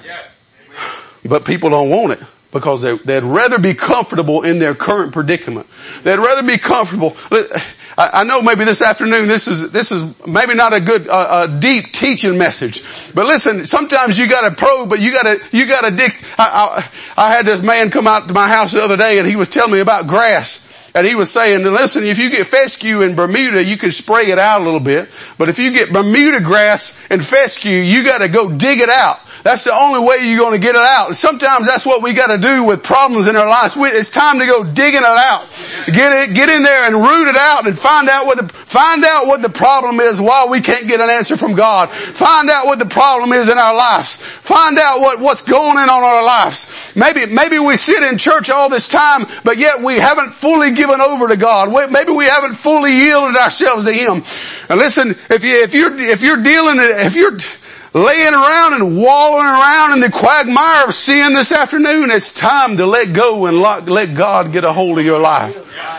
But people don't want it because they'd rather be comfortable in their current predicament. They'd rather be comfortable. I know maybe this afternoon this is maybe not a good deep teaching message, but listen, sometimes you got to probe, but you got to dig. I had this man come out to my house the other day, and he was telling me about grass. And he was saying, listen, if you get fescue in Bermuda, you can spray it out a little bit. But if you get Bermuda grass and fescue, you gotta go dig it out. That's the only way you're going to get it out. And sometimes that's what we got to do with problems in our lives. It's time to go digging it out. Get in there and root it out and find out what the problem is, why we can't get an answer from God. Find out what the problem is in our lives. Find out what's going on in our lives. Maybe we sit in church all this time, but yet we haven't fully given over to God. Maybe we haven't fully yielded ourselves to Him. And listen, if you're laying around and wallowing around in the quagmire of sin this afternoon, it's time to let go and let God get a hold of your life.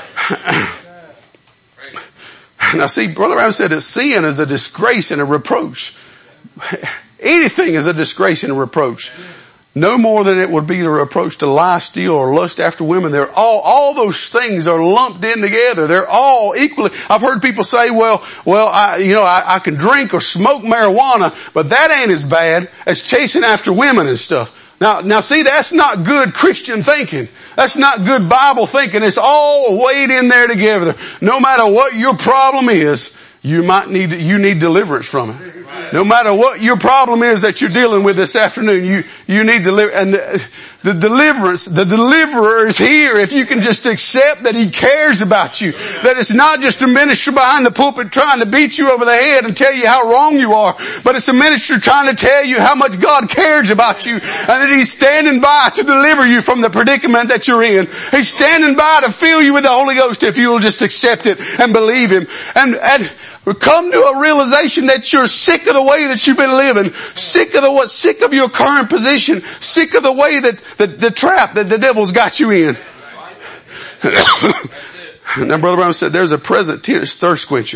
Now see, Brother Brown said that sin is a disgrace and a reproach. Anything is a disgrace and a reproach. No more than it would be a reproach to lie, steal, or lust after women. They're all those things are lumped in together. They're all equally. I've heard people say, I can drink or smoke marijuana, but that ain't as bad as chasing after women and stuff. Now see, that's not good Christian thinking. That's not good Bible thinking. It's all weighed in there together. No matter what your problem is, you need deliverance from it. No matter what your problem is that you're dealing with this afternoon, you need deliverance. And the deliverer is here if you can just accept that He cares about you. That it's not just a minister behind the pulpit trying to beat you over the head and tell you how wrong you are, but it's a minister trying to tell you how much God cares about you and that He's standing by to deliver you from the predicament that you're in. He's standing by to fill you with the Holy Ghost if you'll just accept it and believe Him. And come to a realization that you're sick of the way that you've been living, sick of your current position, sick of the way that the trap that the devil's got you in. Now Brother Brown said there's a present tense thirst quencher.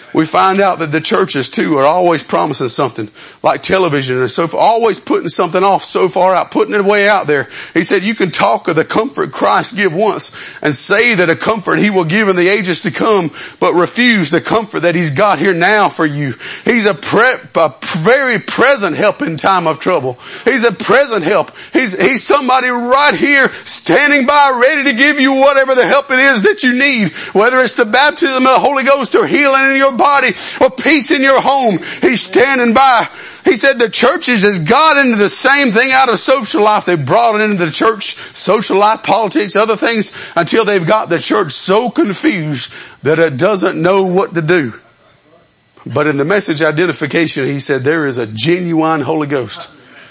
We find out that the churches too are always promising something, like television and so forth, always putting something off so far out, putting it way out there. He said you can talk of the comfort Christ give once and say that a comfort He will give in the ages to come, but refuse the comfort that He's got here now for you. He's a very present help in time of trouble. He's a present help. He's somebody right here standing by ready to give you whatever the help it is that you need, whether it's the baptism of the Holy Ghost or healing in your body or peace in your home. He's standing by. He said the churches has got into the same thing out of social life. They brought it into the church, social life, politics, other things, until they've got the church so confused that it doesn't know what to do. But in the message identification, he said there is a genuine Holy Ghost.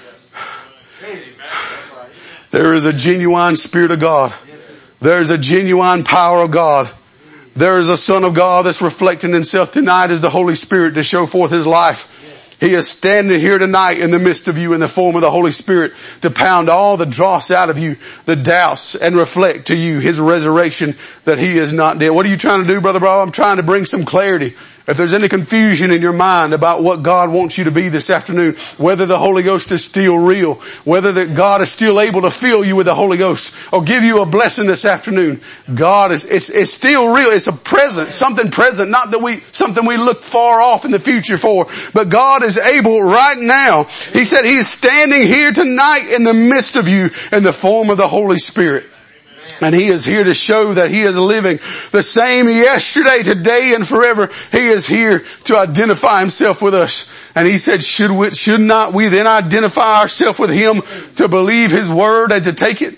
There is a genuine Spirit of God. There is a genuine power of God. There is a Son of God that's reflecting Himself tonight as the Holy Spirit to show forth His life. He is standing here tonight in the midst of you in the form of the Holy Spirit to pound all the dross out of you, the doubts, and reflect to you His resurrection that He is not dead. What are you trying to do, Brother Bob? I'm trying to bring some clarity. If there's any confusion in your mind about what God wants you to be this afternoon, whether the Holy Ghost is still real, whether that God is still able to fill you with the Holy Ghost or give you a blessing this afternoon, God is, it's still real. It's a present, something present, not that something we look far off in the future for, but God is able right now. He said He is standing here tonight in the midst of you in the form of the Holy Spirit. And He is here to show that He is living the same yesterday, today, and forever. He is here to identify Himself with us. And He said, should not we then identify ourselves with Him to believe His word and to take it?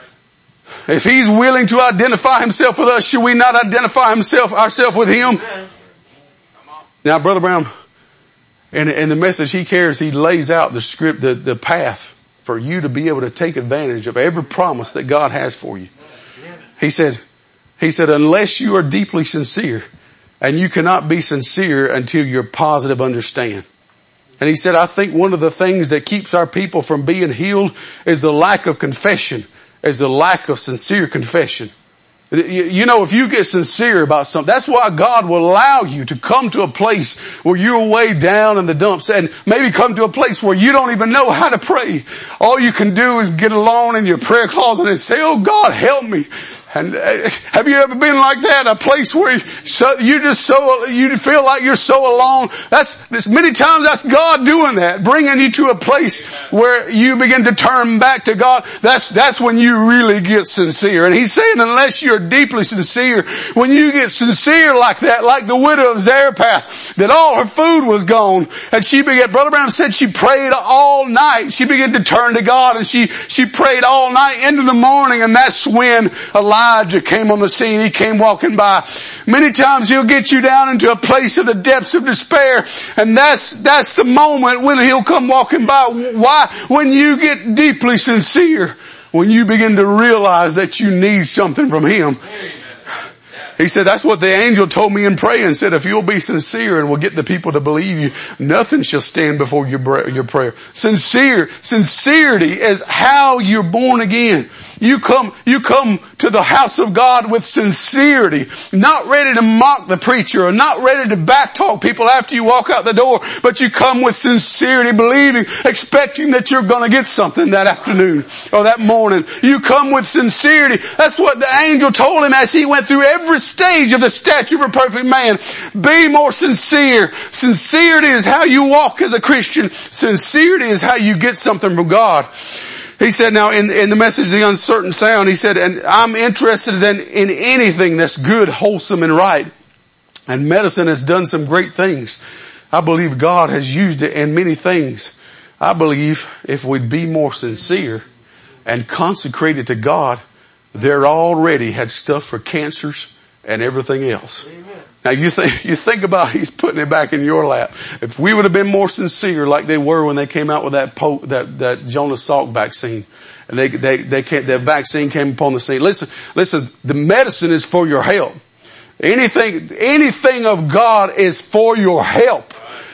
If He's willing to identify Himself with us, should we not identify ourselves with Him? Now, Brother Brown, in the message he carries, he lays out the script, the path for you to be able to take advantage of every promise that God has for you. He said, unless you are deeply sincere, and you cannot be sincere until you're positive understand. And he said, I think one of the things that keeps our people from being healed is the lack of confession, is the lack of sincere confession. You know, if you get sincere about something, that's why God will allow you to come to a place where you're way down in the dumps and maybe come to a place where you don't even know how to pray. All you can do is get alone in your prayer closet and say, oh God, help me. And have you ever been like that? A place where you feel like you're so alone. That's many times that's God doing that, bringing you to a place where you begin to turn back to God. That's when you really get sincere. And He's saying unless you're deeply sincere, when you get sincere like that, like the widow of Zarephath, that all her food was gone, and Brother Branham said she prayed all night. She began to turn to God, and she prayed all night into the morning, and that's when Elijah came on the scene. He came walking by. Many times He'll get you down into a place of the depths of despair, and that's the moment when He'll come walking by. Why? When you get deeply sincere, when you begin to realize that you need something from Him. He said, that's what the angel told me in praying. Said, if you'll be sincere and will get the people to believe you, nothing shall stand before your prayer. Sincerity is how you're born again. You come to the house of God with sincerity, not ready to mock the preacher or not ready to backtalk people after you walk out the door, but you come with sincerity, believing, expecting that you're going to get something that afternoon or that morning. You come with sincerity. That's what the angel told him as he went through every stage of the stature of a perfect man. Be more sincere. Sincerity is how you walk as a Christian. Sincerity is how you get something from God. He said, now in the message, The Uncertain Sound, he said, and I'm interested in anything that's good, wholesome, and right. And medicine has done some great things. I believe God has used it in many things. I believe if we'd be more sincere and consecrated to God, they're already had stuff for cancers and everything else. Amen. Now you think about He's putting it back in your lap. If we would have been more sincere like they were when they came out with that Jonas Salk vaccine, and that vaccine came upon the scene. Listen, the medicine is for your help. Anything of God is for your help.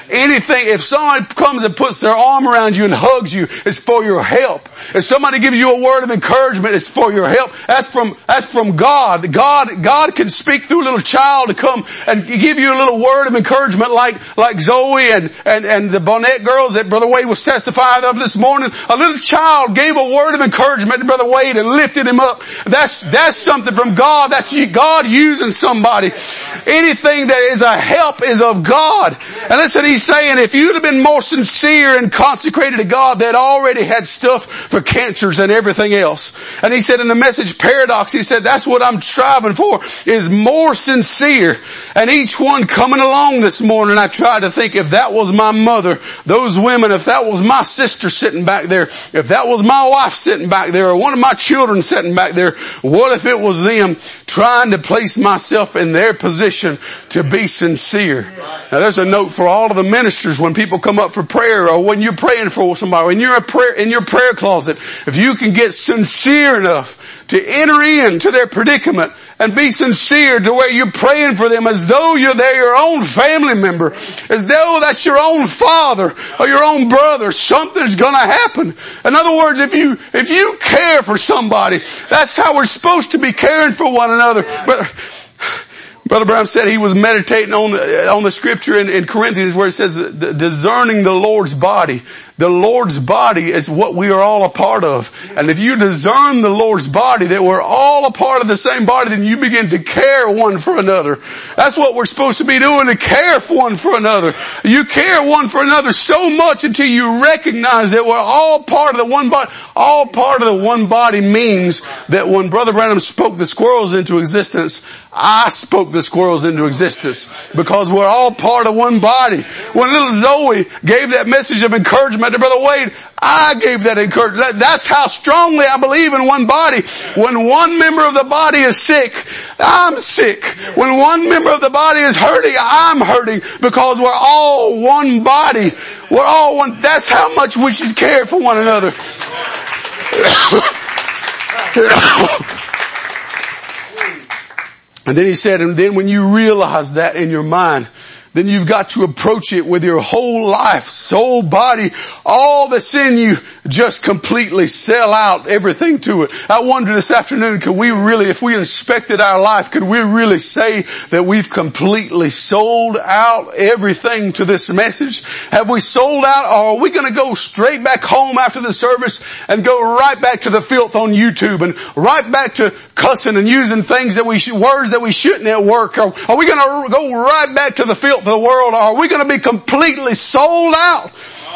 Anything, if somebody comes and puts their arm around you and hugs you, it's for your help. If somebody gives you a word of encouragement, it's for your help. That's from God. God can speak through a little child to come and give you a little word of encouragement like Zoe and the Bonnet girls that Brother Wade was testifying of this morning. A little child gave a word of encouragement to Brother Wade and lifted him up. That's something from God. That's God using somebody. Anything that is a help is of God. And listen, he's saying if you'd have been more sincere and consecrated to God, they'd already had stuff for cancers and everything else. And he said in the Message Paradox, he said that's what I'm striving for, is more sincere. And each one coming along this morning, I tried to think, if that was my mother, those women, if that was my sister sitting back there, if that was my wife sitting back there, or one of my children sitting back there, what if it was them? Trying to place myself in their position to be sincere. Now there's a note for all of the ministers when people come up for prayer, or when you're praying for somebody, or in your prayer closet. If you can get sincere enough to enter into their predicament and be sincere to where you're praying for them as though they're your own family member, as though that's your own father or your own brother, something's gonna happen. In other words, if you care for somebody, that's how we're supposed to be caring for one another. Brother Branham said he was meditating on the scripture in Corinthians where it says discerning the Lord's body. The Lord's body is what we are all a part of. And if you discern the Lord's body, that we're all a part of the same body, then you begin to care one for another. That's what we're supposed to be doing, to care for one for another. You care one for another so much until you recognize that we're all part of the one body. All part of the one body means that when Brother Branham spoke the squirrels into existence, I spoke the squirrels into existence, because we're all part of one body. When little Zoe gave that message of encouragement to Brother Wade, I gave that encouragement. That's how strongly I believe in one body. When one member of the body is sick, I'm sick. When one member of the body is hurting, I'm hurting, because we're all one body. We're all one. That's how much we should care for one another. And then he said, and then when you realize that in your mind, then you've got to approach it with your whole life, soul, body, all that's in you, just completely sell out everything to it. I wonder this afternoon, could we really, if we inspected our life, could we really say that we've completely sold out everything to this message? Have we sold out, or are we going to go straight back home after the service and go right back to the filth on YouTube and right back to cussing and using things that words that we shouldn't at work? Or are we going to go right back to the filth of the world? Or are we going to be completely sold out?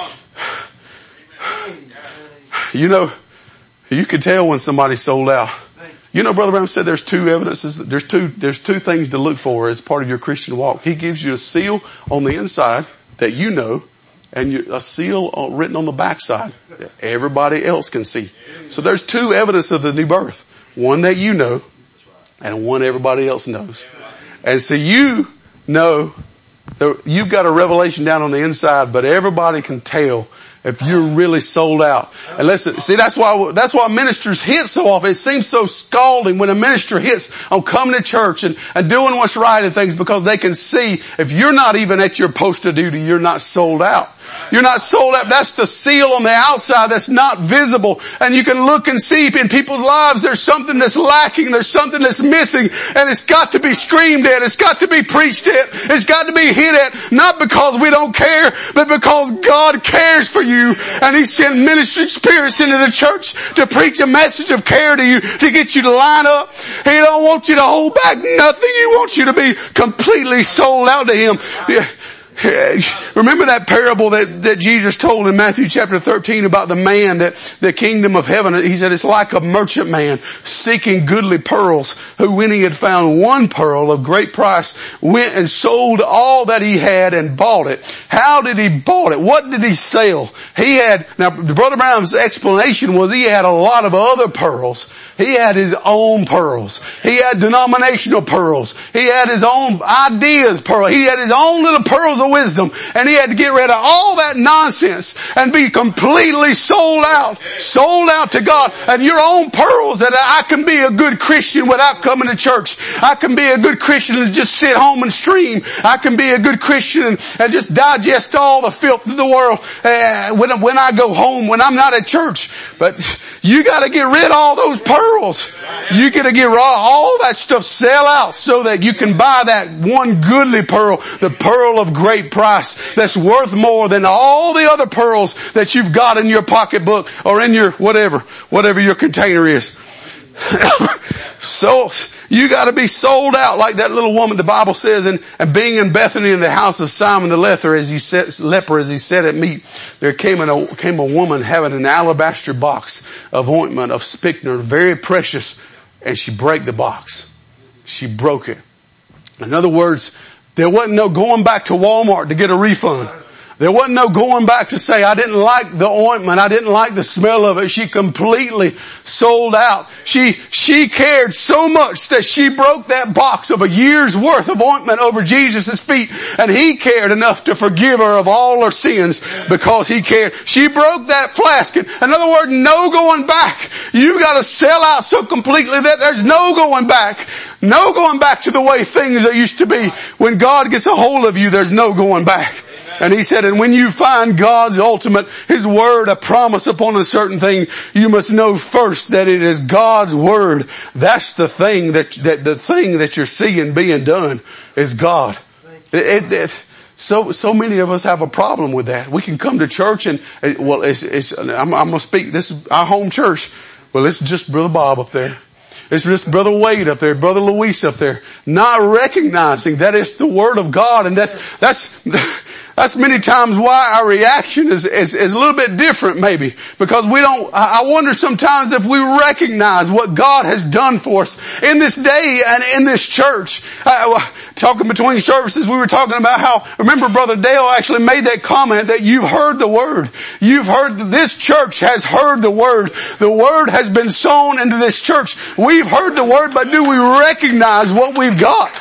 You know, you can tell when somebody's sold out. You know, Brother Branham said there's two evidences, there's two things to look for as part of your Christian walk. He gives you a seal on the inside that you know, and a seal written on the backside that everybody else can see. So there's two evidence of the new birth. One that you know, and one everybody else knows. And so you know, you've got a revelation down on the inside, but everybody can tell if you're really sold out. And listen, see, that's why ministers hit so often. It seems so scalding when a minister hits on coming to church and doing what's right and things, because they can see if you're not even at your post of duty, you're not sold out. You're not sold out. That's the seal on the outside that's not visible. And you can look and see in people's lives there's something that's lacking. There's something that's missing. And it's got to be screamed at. It's got to be preached at. It's got to be hit at. Not because we don't care, but because God cares for you. And He sent ministry spirits into the church to preach a message of care to you, to get you to line up. He don't want you to hold back nothing. He wants you to be completely sold out to Him. Remember that parable that Jesus told in Matthew chapter 13 about the man that the kingdom of heaven, He said it's like a merchant man seeking goodly pearls, who when he had found one pearl of great price went and sold all that he had and bought it. How did he bought it? What did he sell? Now Brother Branham's explanation was he had a lot of other pearls. He had his own pearls. He had denominational pearls. He had his own ideas pearls. He had his own little pearls of of wisdom, and he had to get rid of all that nonsense and be completely sold out to God. And your own pearls that I can be a good Christian without coming to church. I can be a good Christian and just sit home and stream. I can be a good Christian and just digest all the filth of the world when I go home, when I'm not at church. But you got to get rid of all those pearls. You got to get rid of all that stuff, sell out so that you can buy that one goodly pearl, the pearl of great price that's worth more than all the other pearls that you've got in your pocketbook or in your whatever your container is. So you got to be sold out like that little woman, the Bible says, and being in Bethany in the house of Simon the leper, as he said at meat, there came a woman having an alabaster box of ointment of spikenard, very precious, and she broke the box. She broke it. In other words, there wasn't no going back to Walmart to get a refund. There wasn't no going back to say, I didn't like the ointment. I didn't like the smell of it. She completely sold out. She cared so much that she broke that box of a year's worth of ointment over Jesus' feet. And he cared enough to forgive her of all her sins because he cared. She broke that flask. In other words, no going back. You gotta sell out so completely that there's no going back. No going back to the way things used to be. When God gets a hold of you, there's no going back. And he said, and when you find God's ultimate, His Word, a promise upon a certain thing, you must know first that it is God's Word. That's the thing the thing that you're seeing being done is God. So many of us have a problem with that. We can come to church and I'm going to speak, this is our home church. Well, it's just Brother Bob up there. It's just Brother Wade up there, Brother Luis up there, not recognizing that it's the Word of God. And that's many times why our reaction is a little bit different maybe. Because I wonder sometimes if we recognize what God has done for us in this day and in this church. Talking between services, we were talking about how, remember Brother Dale actually made that comment that you've heard the Word. This church has heard the Word. The Word has been sown into this church. We've heard the Word, but do we recognize what we've got?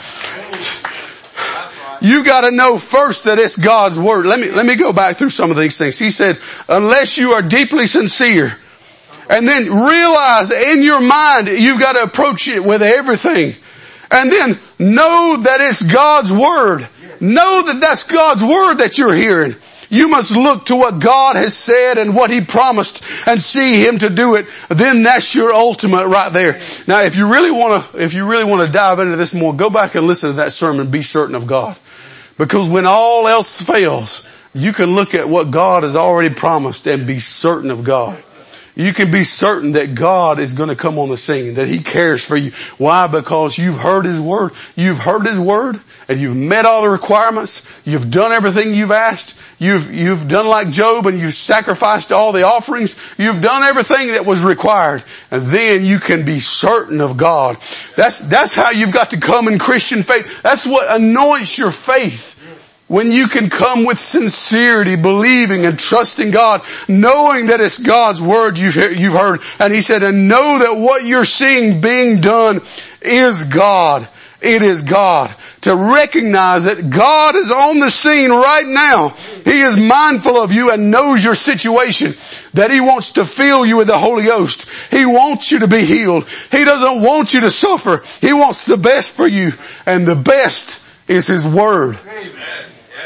You gotta know first that it's God's Word. Let me go back through some of these things. He said, unless you are deeply sincere, and then realize in your mind you've got to approach it with everything. And then know that it's God's Word. Know that that's God's Word that you're hearing. You must look to what God has said and what He promised and see Him to do it. Then that's your ultimate right there. Now, if you really want to dive into this more, go back and listen to that sermon, Be Certain of God. Because when all else fails, you can look at what God has already promised and be certain of God. You can be certain that God is going to come on the scene, that He cares for you. Why? Because you've heard His Word. You've heard His Word and you've met all the requirements. You've done everything you've asked. You've done like Job and you've sacrificed all the offerings. You've done everything that was required. And then you can be certain of God. That's how you've got to come in Christian faith. That's what anoints your faith. When you can come with sincerity, believing and trusting God, knowing that it's God's Word you've heard. And He said, and know that what you're seeing being done is God. It is God. To recognize that God is on the scene right now. He is mindful of you and knows your situation. That He wants to fill you with the Holy Ghost. He wants you to be healed. He doesn't want you to suffer. He wants the best for you. And the best is His Word. Amen.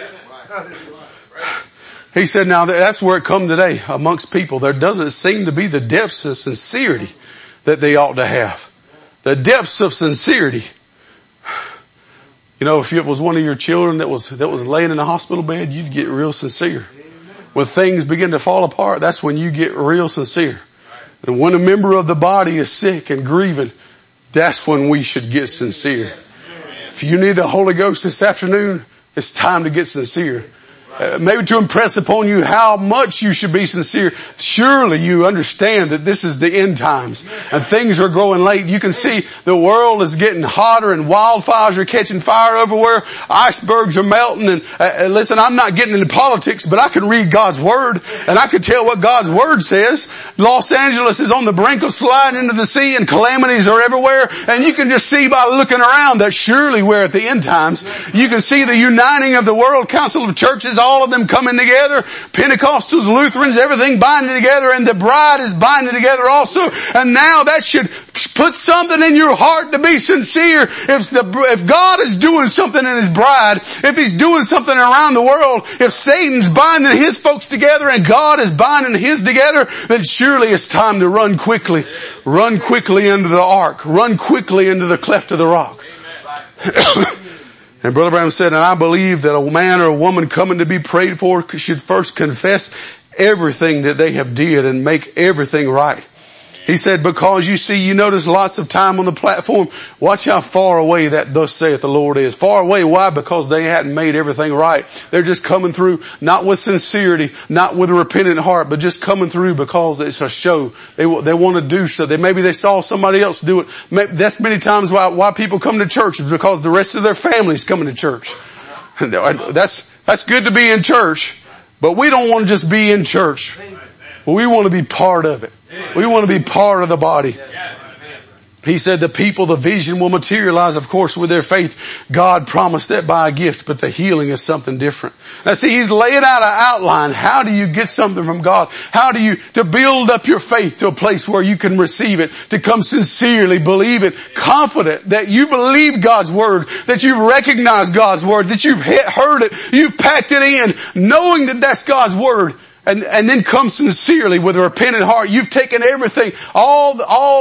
He said, now that's where it comes today amongst people. There doesn't seem to be the depths of sincerity that they ought to have. The depths of sincerity. You know, if it was one of your children that was laying in a hospital bed, you'd get real sincere. When things begin to fall apart, that's when you get real sincere. And when a member of the body is sick and grieving, that's when we should get sincere. If you need the Holy Ghost this afternoon, it's time to get sincere. maybe to impress upon you how much you should be sincere. Surely you understand that this is the end times and things are growing late. You can see the world is getting hotter and wildfires are catching fire everywhere. Icebergs are melting and listen, I'm not getting into politics, but I can read God's Word and I can tell what God's Word says. Los Angeles is on the brink of sliding into the sea and calamities are everywhere, and you can just see by looking around that surely we're at the end times. You can see the uniting of the World Council of Churches, all of them coming together, Pentecostals, Lutherans, everything binding together, and the bride is binding together also. And now that should put something in your heart to be sincere. If God is doing something in His bride, if He's doing something around the world, if Satan's binding his folks together and God is binding his together, then surely it's time to run quickly. Run quickly into the ark. Run quickly into the cleft of the rock. And Brother Branham said, and I believe that a man or a woman coming to be prayed for should first confess everything that they have did and make everything right. He said, because you notice lots of time on the platform, watch how far away that thus saith the Lord is. Far away. Why? Because they hadn't made everything right. They're just coming through, not with sincerity, not with a repentant heart, but just coming through because it's a show. They want to do so. Maybe they saw somebody else do it. That's many times why people come to church, is because the rest of their family's coming to church. That's good to be in church, but we don't want to just be in church. We want to be part of it. We want to be part of the body. He said the vision will materialize, of course, with their faith. God promised that by a gift, but the healing is something different. Now see, He's laying out an outline. How do you get something from God? To build up your faith to a place where you can receive it, to come sincerely, believe it, confident that you believe God's Word, that you've recognized God's Word, that you've heard it, you've packed it in, knowing that that's God's Word. And then come sincerely with a repentant heart. You've taken everything, all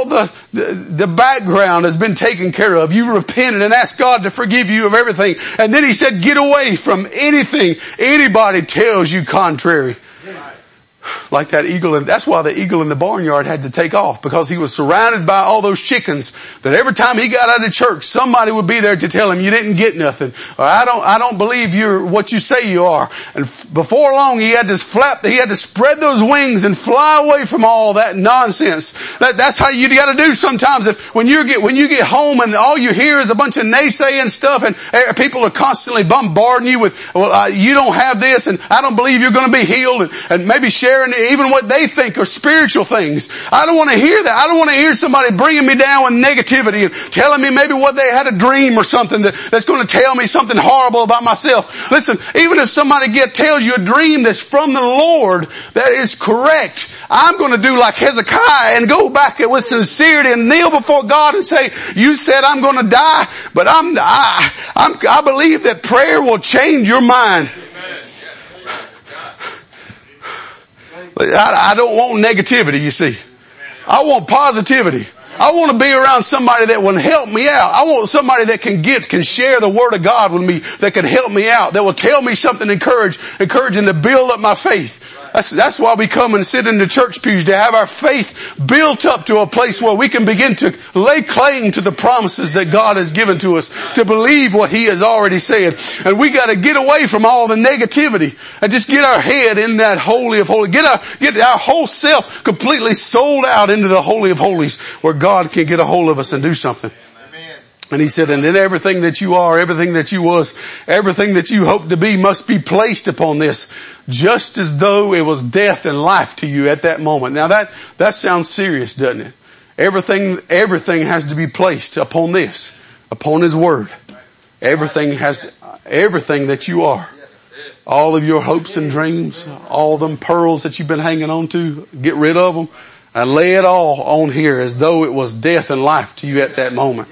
the background has been taken care of. You repented and asked God to forgive you of everything. And then He said, get away from anything anybody tells you contrary. Like that eagle, and that's why the eagle in the barnyard had to take off, because he was surrounded by all those chickens that every time he got out of church, somebody would be there to tell him, you didn't get nothing, or I don't believe you're what you say you are. And before long he had to spread those wings and fly away from all that nonsense. That's how you gotta do sometimes. When you get home and all you hear is a bunch of naysaying stuff and people are constantly bombarding you with, you don't have this and I don't believe you're gonna be healed, and maybe sharing even what they think are spiritual things. I don't want to hear that. I don't want to hear somebody bringing me down with negativity and telling me maybe what they had a dream or something that's going to tell me something horrible about myself. Listen, even if somebody tells you a dream that's from the Lord that is correct, I'm going to do like Hezekiah and go back with sincerity and kneel before God and say, you said I'm going to die, but I believe that prayer will change your mind. I don't want negativity, you see. I want positivity. I want to be around somebody that will help me out. I want somebody that can share the Word of God with me, that can help me out, that will tell me something encouraging to build up my faith. That's why we come and sit in the church pews, to have our faith built up to a place where we can begin to lay claim to the promises that God has given to us, to believe what He has already said. And we got to get away from all the negativity and just get our head in that Holy of Holies. Get our whole self completely sold out into the Holy of Holies, where God can get a hold of us and do something. And he said, and then everything that you are, everything that you was, everything that you hope to be must be placed upon this, just as though it was death and life to you at that moment. Now that sounds serious, doesn't it? Everything has to be placed upon this, upon His Word. Everything that you are. All of your hopes and dreams, all them pearls that you've been hanging on to, get rid of them and lay it all on here as though it was death and life to you at that moment.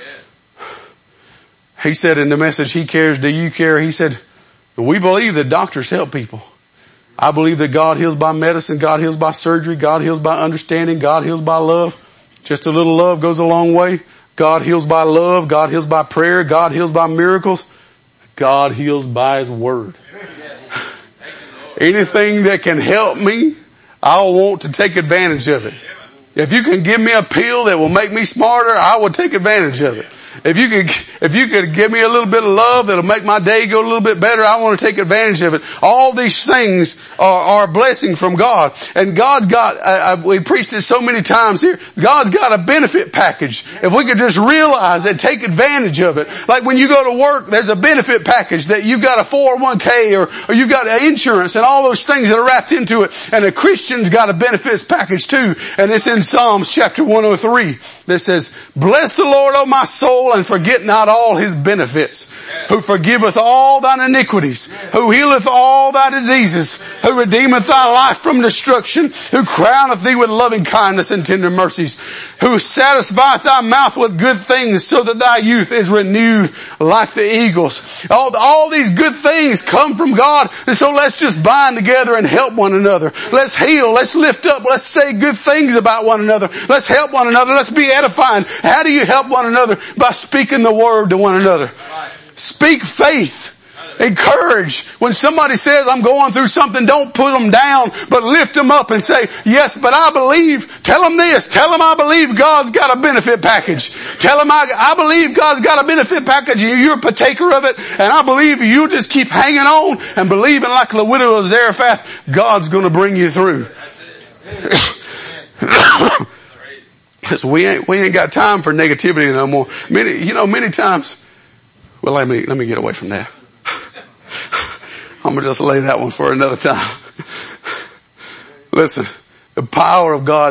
He said in the message, He cares, do you care? He said, we believe that doctors help people. I believe that God heals by medicine, God heals by surgery, God heals by understanding, God heals by love. Just a little love goes a long way. God heals by love, God heals by prayer, God heals by miracles. God heals by His Word. Anything that can help me, I'll want to take advantage of it. If you can give me a pill that will make me smarter, I will take advantage of it. If you could give me a little bit of love that'll make my day go a little bit better, I want to take advantage of it. All these things are a blessing from God. And God's got, we preached it so many times here, God's got a benefit package. If we could just realize that, take advantage of it. Like when you go to work, there's a benefit package that you've got a 401k or you've got insurance and all those things that are wrapped into it. And a Christian's got a benefits package too. And it's in Psalms chapter 103 that says, bless the Lord, O my soul, and forget not all his benefits, who forgiveth all thine iniquities, who healeth all thy diseases, who redeemeth thy life from destruction, who crowneth thee with loving kindness and tender mercies, who satisfieth thy mouth with good things so that thy youth is renewed like the eagles. All these good things come from God. And so let's just bind together and help one another. Let's heal. Let's lift up. Let's say good things about one another. Let's help one another. Let's be edifying. How do you help one another? By speaking the word to one another. Speak faith. Encourage. When somebody says, I'm going through something, don't put them down, but lift them up and say, yes, but I believe. Tell them this. Tell them I believe God's got a benefit package. Tell them I believe God's got a benefit package and you're a partaker of it. And I believe you just keep hanging on and believing like the widow of Zarephath, God's going to bring you through. So we ain't got time for negativity no more. Many times, well, let me get away from that. I'm going to just lay that one for another time. Listen, the power of God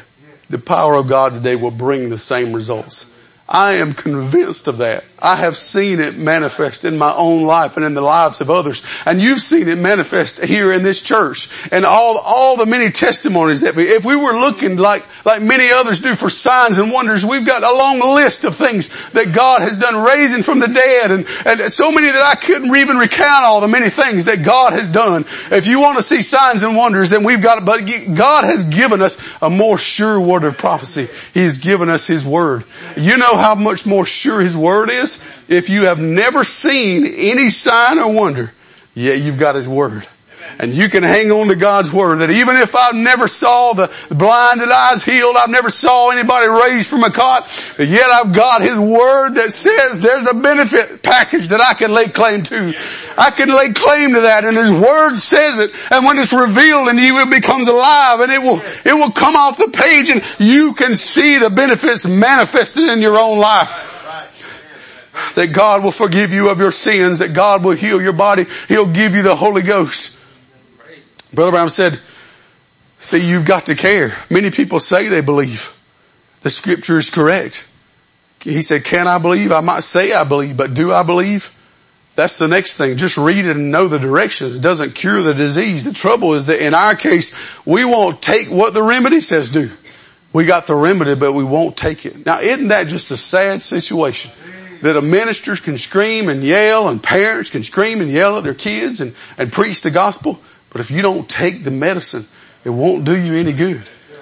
today will bring the same results. I am convinced of that. I have seen it manifest in my own life and in the lives of others. And you've seen it manifest here in this church. And all the many testimonies that if we were looking like many others do for signs and wonders, we've got a long list of things that God has done, raising from the dead and so many that I couldn't even recount all the many things that God has done. If you want to see signs and wonders, then we've got it. But God has given us a more sure word of prophecy. He's given us His word. You know how much more sure His word is? If you have never seen any sign or wonder, yet you've got His word. And you can hang on to God's word that even if I've never saw the blinded eyes healed, I've never saw anybody raised from a cot, yet I've got His word that says there's a benefit package that I can lay claim to. I can lay claim to that, and His word says it. And when it's revealed in you, it becomes alive and it will come off the page and you can see the benefits manifested in your own life. That God will forgive you of your sins, that God will heal your body. He'll give you the Holy Ghost. Brother Brown said, see, you've got to care. Many people say they believe. The scripture is correct. He said, can I believe? I might say I believe, but do I believe? That's the next thing. Just read it and know the directions. It doesn't cure the disease. The trouble is that in our case, we won't take what the remedy says do. We got the remedy, but we won't take it. Now, isn't that just a sad situation? That ministers can scream and yell and parents can scream and yell at their kids and preach the gospel. But if you don't take the medicine, it won't do you any good.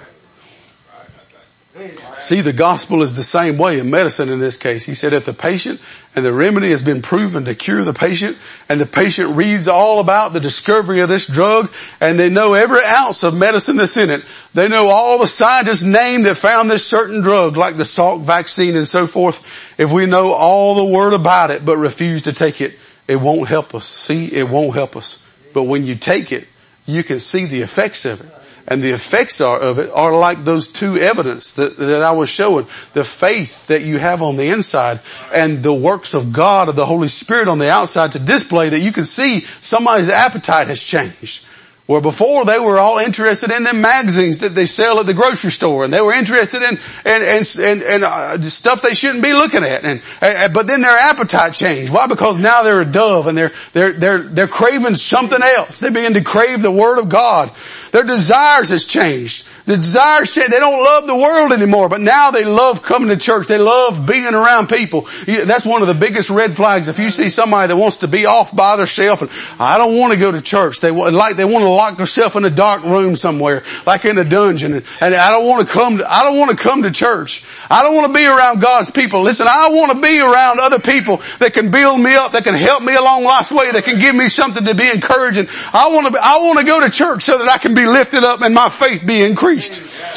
See, the gospel is the same way in medicine in this case. He said if the patient and the remedy has been proven to cure the patient and the patient reads all about the discovery of this drug and they know every ounce of medicine that's in it. They know all the scientists' name that found this certain drug like the Salk vaccine and so forth. If we know all the word about it but refuse to take it, it won't help us. See, it won't help us. But when you take it, you can see the effects of it. And the effects of it are like those two evidence that I was showing. The faith that you have on the inside and the works of God, of the Holy Spirit on the outside to display that you can see somebody's appetite has changed. Where before they were all interested in them magazines that they sell at the grocery store, and they were interested in stuff they shouldn't be looking at. But then their appetite changed. Why? Because now they're a dove and they're craving something else. They begin to crave the Word of God. Their desires has changed. The desires change. They don't love the world anymore, but now they love coming to church. They love being around people. That's one of the biggest red flags. If you see somebody that wants to be off by themselves and I don't want to go to church. They want to lock themselves in a dark room somewhere, like in a dungeon. And I don't want to come to church. I don't want to be around God's people. Listen, I want to be around other people that can build me up, that can help me along life's way, that can give me something to be encouraging. I want to go to church so that I can be lifted up and my faith be increased.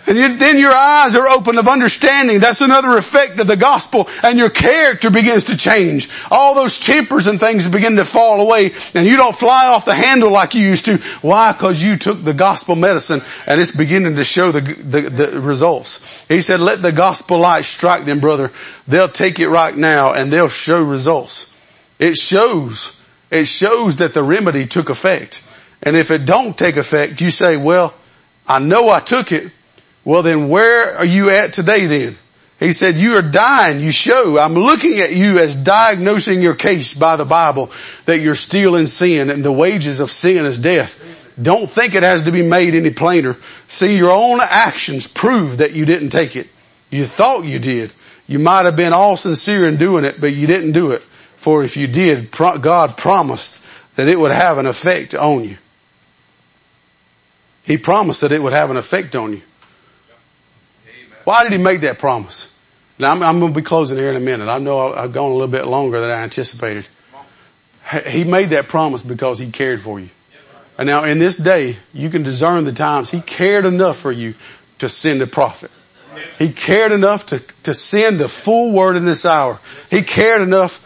And then your eyes are open of understanding. That's another effect of the gospel. And your character begins to change. All those tempers and things begin to fall away. And you don't fly off the handle like you used to. Why? Because you took the gospel medicine and it's beginning to show the results. He said, let the gospel light strike them, brother. They'll take it right now and they'll show results. It shows that the remedy took effect. And if it don't take effect, you say, well, I know I took it. Well, then where are you at today then? He said, you are dying. You show. I'm looking at you as diagnosing your case by the Bible that you're still in sin and the wages of sin is death. Don't think it has to be made any plainer. See, your own actions prove that you didn't take it. You thought you did. You might have been all sincere in doing it, but you didn't do it. For if you did, God promised that it would have an effect on you. He promised that it would have an effect on you. Why did he make that promise? Now I'm going to be closing here in a minute. I know I've gone a little bit longer than I anticipated. He made that promise because he cared for you. And now in this day, you can discern the times. He cared enough for you to send a prophet. He cared enough to send the full word in this hour. He cared enough.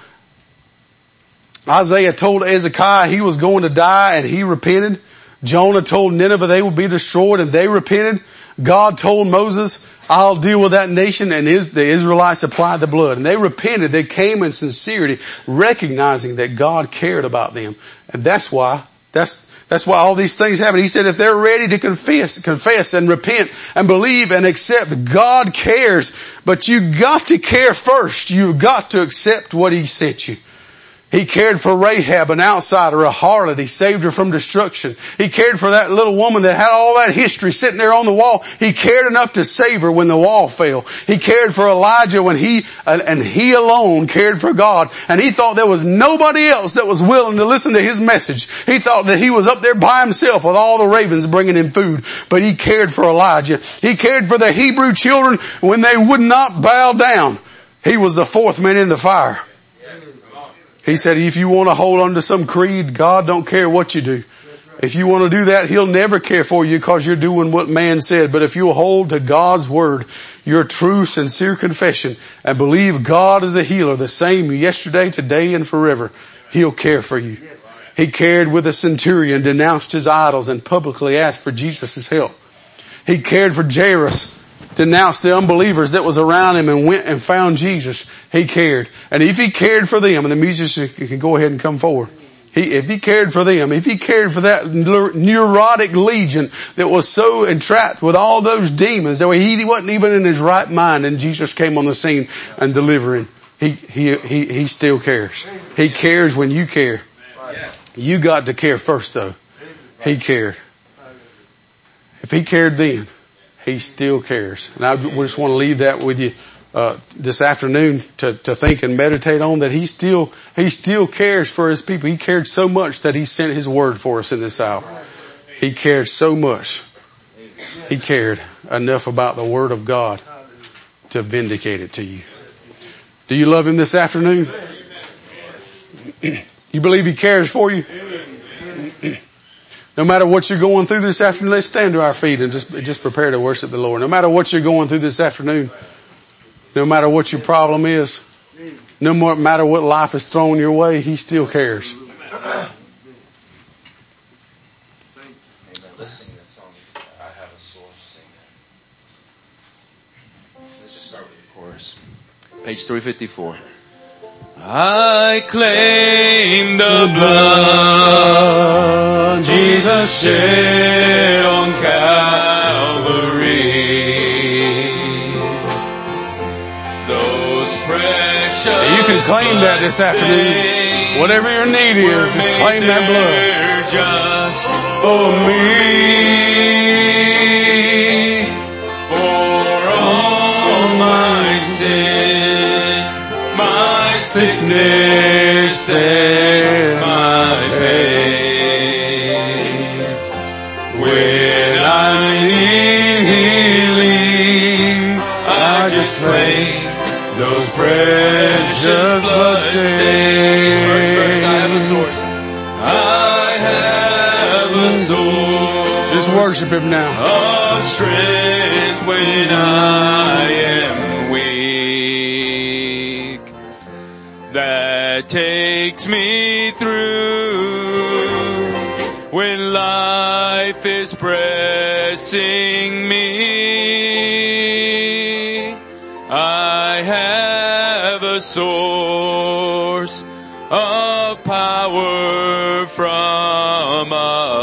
Isaiah told Hezekiah he was going to die and he repented. Jonah told Nineveh they would be destroyed and they repented. God told Moses, I'll deal with that nation, and the Israelites applied the blood. And they repented. They came in sincerity, recognizing that God cared about them. And that's why all these things happen. He said if they're ready to confess and repent and believe and accept, God cares. But you got to care first. You've got to accept what he sent you. He cared for Rahab, an outsider, a harlot. He saved her from destruction. He cared for that little woman that had all that history sitting there on the wall. He cared enough to save her when the wall fell. He cared for Elijah when he alone cared for God. And he thought there was nobody else that was willing to listen to his message. He thought that he was up there by himself with all the ravens bringing him food. But he cared for Elijah. He cared for the Hebrew children when they would not bow down. He was the fourth man in the fire. He said, if you want to hold on to some creed, God don't care what you do. If you want to do that, he'll never care for you because you're doing what man said. But if you hold to God's word, your true, sincere confession, and believe God is a healer, the same yesterday, today, and forever, he'll care for you. He cared with a centurion, denounced his idols, and publicly asked for Jesus' help. He cared for Jairus, denounced the unbelievers that was around him and went and found Jesus. He cared. And if he cared for them, and the musician can go ahead and come forward. If he cared for them, if he cared for that neurotic legion that was so entrapped with all those demons that he wasn't even in his right mind and Jesus came on the scene and delivered him, he still cares. He cares when you care. You got to care first though. He cared. If he cared then, he still cares. And I just want to leave that with you this afternoon to think and meditate on that he still cares for his people. He cared so much that he sent his word for us in this hour. He cared so much. He cared enough about the word of God to vindicate it to you. Do you love him this afternoon? You believe he cares for you? No matter what you're going through this afternoon, let's stand to our feet and just prepare to worship the Lord. No matter what you're going through this afternoon, no matter what your problem is, no matter what life is throwing your way, he still cares. Let's sing that song. I have a source. Sing that. Let's just start with the chorus. Page 354. I claim the blood Jesus shed on Calvary. Those precious You can claim that this afternoon. Whatever your need is, just claim that blood. Just for me, for all my sin, my sickness and my pain. When I need healing, I just claim those precious bloodstains. First verse, I have a source. I have a source. Just worship Him now. Of strength when I am weak, that takes me through when life is pressing me. I have a source of power from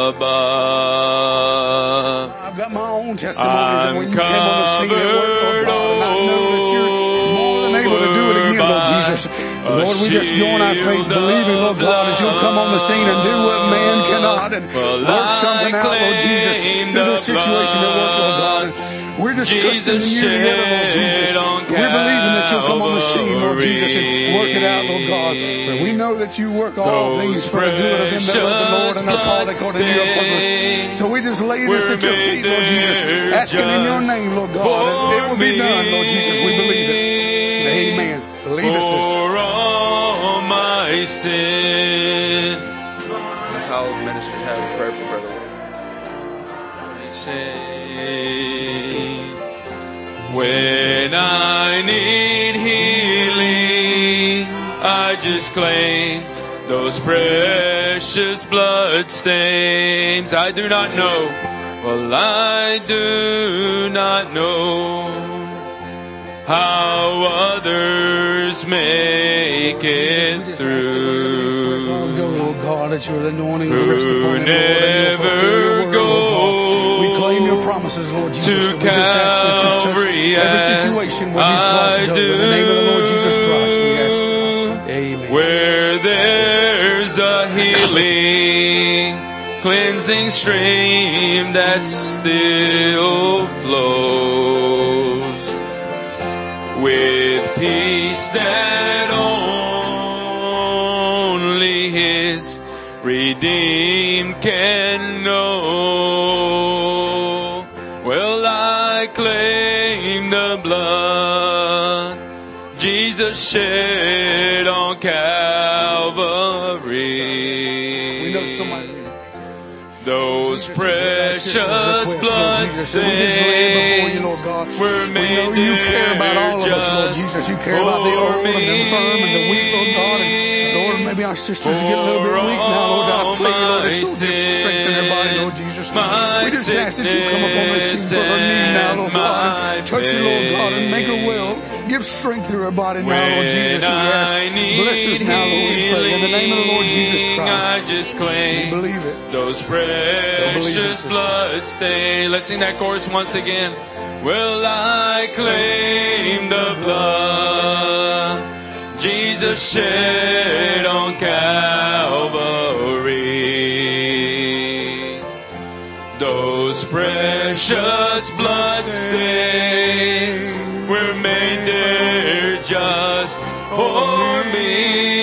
above. I've got my own testimony that when you came on the scene at work, Lord God, and I know that you're more than able to do it again, Lord Jesus. Lord, we just join our faith, believing, Lord God, that you'll come on the scene and do what man cannot and work something out, Lord Jesus, through this situation at work, Lord God. We're just trusting you together, Lord Jesus. We're believing that you'll come on the scene, Lord Jesus, and work it out, Lord God. But we know that you work all things for the good of them that love the Lord and are called according to your purpose. So we just lay this at your feet, Lord Jesus, asking in your name, Lord God, and it will be done, Lord Jesus. We believe it. Amen. Believe it, sister. My sin. That's how ministers have a prayer for Brother Wayne. When I need healing, I just claim those precious blood stains. I do not know, well, I do not know how others make it through. God, that your anointing will rest upon them, never go we claim your promises, Lord Jesus. to Calvary every situation where these crosses go. In the name of the Lord Jesus Christ, we ask. Amen. Where there's a healing, cleansing stream that still flows with peace that only His redeemed can know. Well, I claim the blood Jesus shed on Calvary. We know somebody. Those precious blood stains were made there. We know you care about all of us, Lord Jesus. You care about the old and the infirm and the weak, Lord God. And Lord, maybe our sisters are getting a little bit weak now, Lord God. I pray, Lord, that you'll strengthen their body, Lord Jesus. We just ask that you come upon this scene for her knee now, Lord God. Touch her, Lord God, and make her well. Give strength to her body now, Lord Jesus. We ask. Bless us now, Lord, we pray. In the name of the Lord Jesus Christ. I just claim we believe it. Those precious blood stains. Let's sing that chorus once again. Well, I claim the blood Jesus shed on Calvary. Those precious blood stains were made there just for me.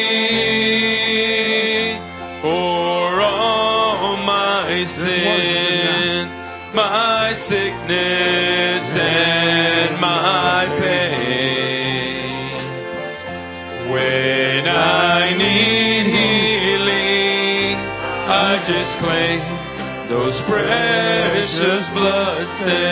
For all my sin, my sickness and my pain. When I need healing, I just claim those precious blood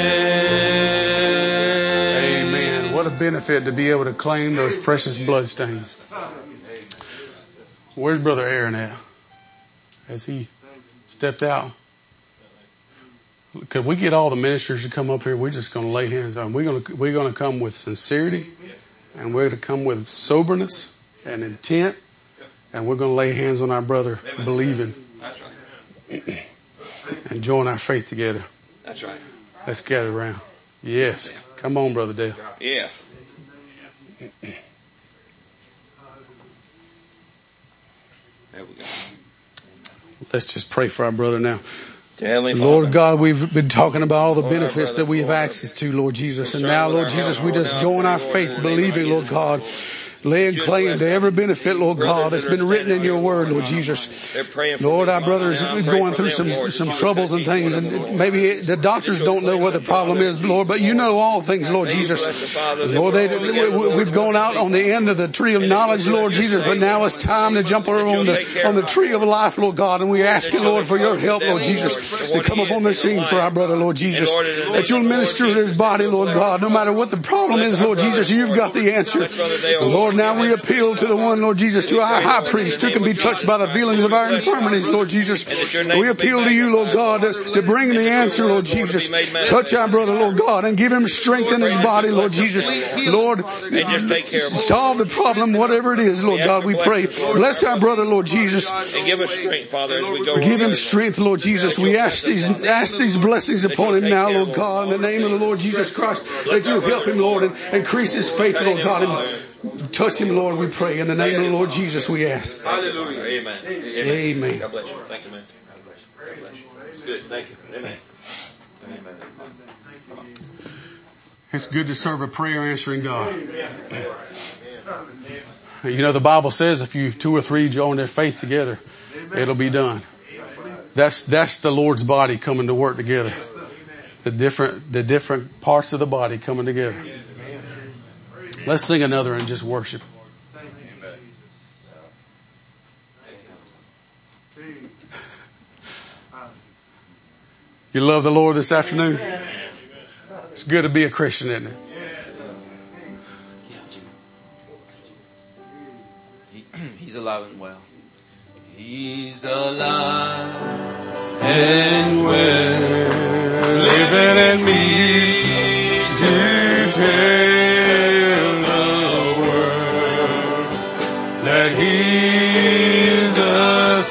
stains. Amen. What a benefit to be able to claim those precious blood stains. Where's Brother Aaron at? Has he stepped out? Could we get all the ministers to come up here? We're just going to lay hands on them. We're going to come with sincerity, and we're going to come with soberness and intent, and we're going to lay hands on our brother, believing. That's right. And join our faith together. That's right. Let's gather around. Yes. Come on, Brother Dale. Yeah. There we go. Let's just pray for our brother now. Heavenly Lord Father. God, we've been talking about all the Lord, our benefits brother, that we have Lord, access to, Lord Jesus. And concerned now, with Lord our Jesus, health, we Lord, just now join pray, our Lord, faith, in the name of believing, Lord Jesus, God, laying claim to every benefit, Lord God, that's been written in your word, Lord Jesus. Lord, our brothers are going through some troubles and things, and maybe the doctors don't know what the problem is, Lord, but you know all things, Lord Jesus. Lord, we've gone out on the end of the tree of knowledge, Lord Jesus, but now it's time to jump over on the tree of life, Lord God, and we ask you, Lord, for your help, Lord Jesus, to come upon the scene for our brother, Lord Jesus, that you'll minister to his body, Lord God, no matter what the problem is, Lord Jesus, you've got the answer. Lord, now we appeal to the one, Lord Jesus, to our high priest who can be touched by the feelings of our infirmities, Lord Jesus. We appeal to you, Lord God, to bring the answer, Lord Jesus. Touch our brother, Lord God, and give him strength in his body, Lord Jesus. Lord, solve the problem, whatever it is, Lord God, we pray. Bless our brother, Lord Jesus. And give us strength, Father, as we go. Give him strength, Lord Jesus. We ask these blessings upon him now, Lord God, in the name of the Lord Jesus Christ, that you help him, Lord, and increase his faith, Lord God, and touch him, Lord, we pray. In the name of the Lord Jesus, we ask. Hallelujah. Amen. Amen. God bless you. Thank you, man. God bless you. It's good. Thank you. Amen. Amen. It's good to serve a prayer answering God. You know, the Bible says if you 2 or 3 join their faith together, it'll be done. That's the Lord's body coming to work together. The different parts of the body coming together. Let's sing another and just worship. You love the Lord this afternoon? It's good to be a Christian, isn't it? He's alive and well. He's alive and well, living in me to tell the world that He's the